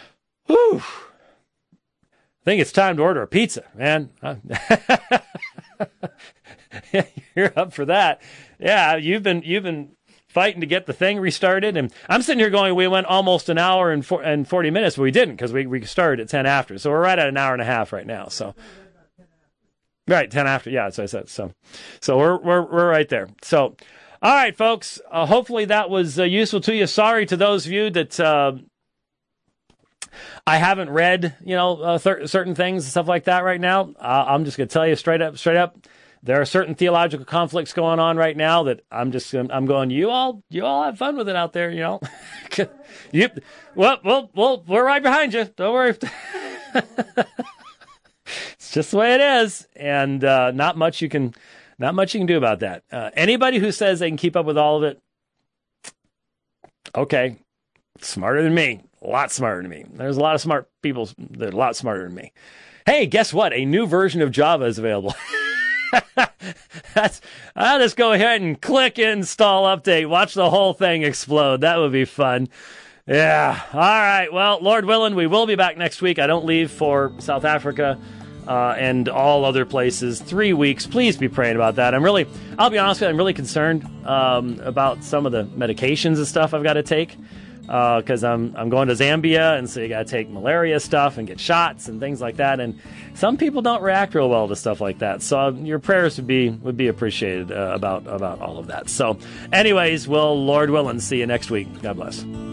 Whew. I think it's time to order a pizza, man. You're up for that. Yeah, you've been you've been fighting to get the thing restarted, and I'm sitting here going, we went almost an hour and, four, and forty minutes, but we didn't, because we, we started at ten after. So we're right at an hour and a half right now. So right, ten after. Yeah, that's what I said. So so we're we're we're right there. So all right, folks, uh, hopefully that was uh, useful to you. Sorry to those of you that uh, I haven't read, you know, uh, th- certain things and stuff like that right now. Uh, I'm just going to tell you straight up, straight up, there are certain theological conflicts going on right now that I'm just, I'm going, you all, you all have fun with it out there, you know. you, well, well, well, we're right behind you. Don't worry. It's just the way it is, and uh, not much you can. Not much you can do about that. Uh, anybody who says they can keep up with all of it, okay, smarter than me, a lot smarter than me. There's a lot of smart people that are a lot smarter than me. Hey, guess what? A new version of Java is available. That's, I'll just go ahead and click install update. Watch the whole thing explode. That would be fun. Yeah. All right. Well, Lord willing, we will be back next week. I don't leave for South Africa uh, and all other places. Three weeks. Please be praying about that. I'm really, I'll be honest with you, I'm really concerned um, about some of the medications and stuff I've got to take. Because uh, I'm I'm going to Zambia, and so you got to take malaria stuff and get shots and things like that. And some people don't react real well to stuff like that. So uh, your prayers would be would be appreciated uh, about about all of that. So, anyways, we'll Lord willing see you next week. God bless.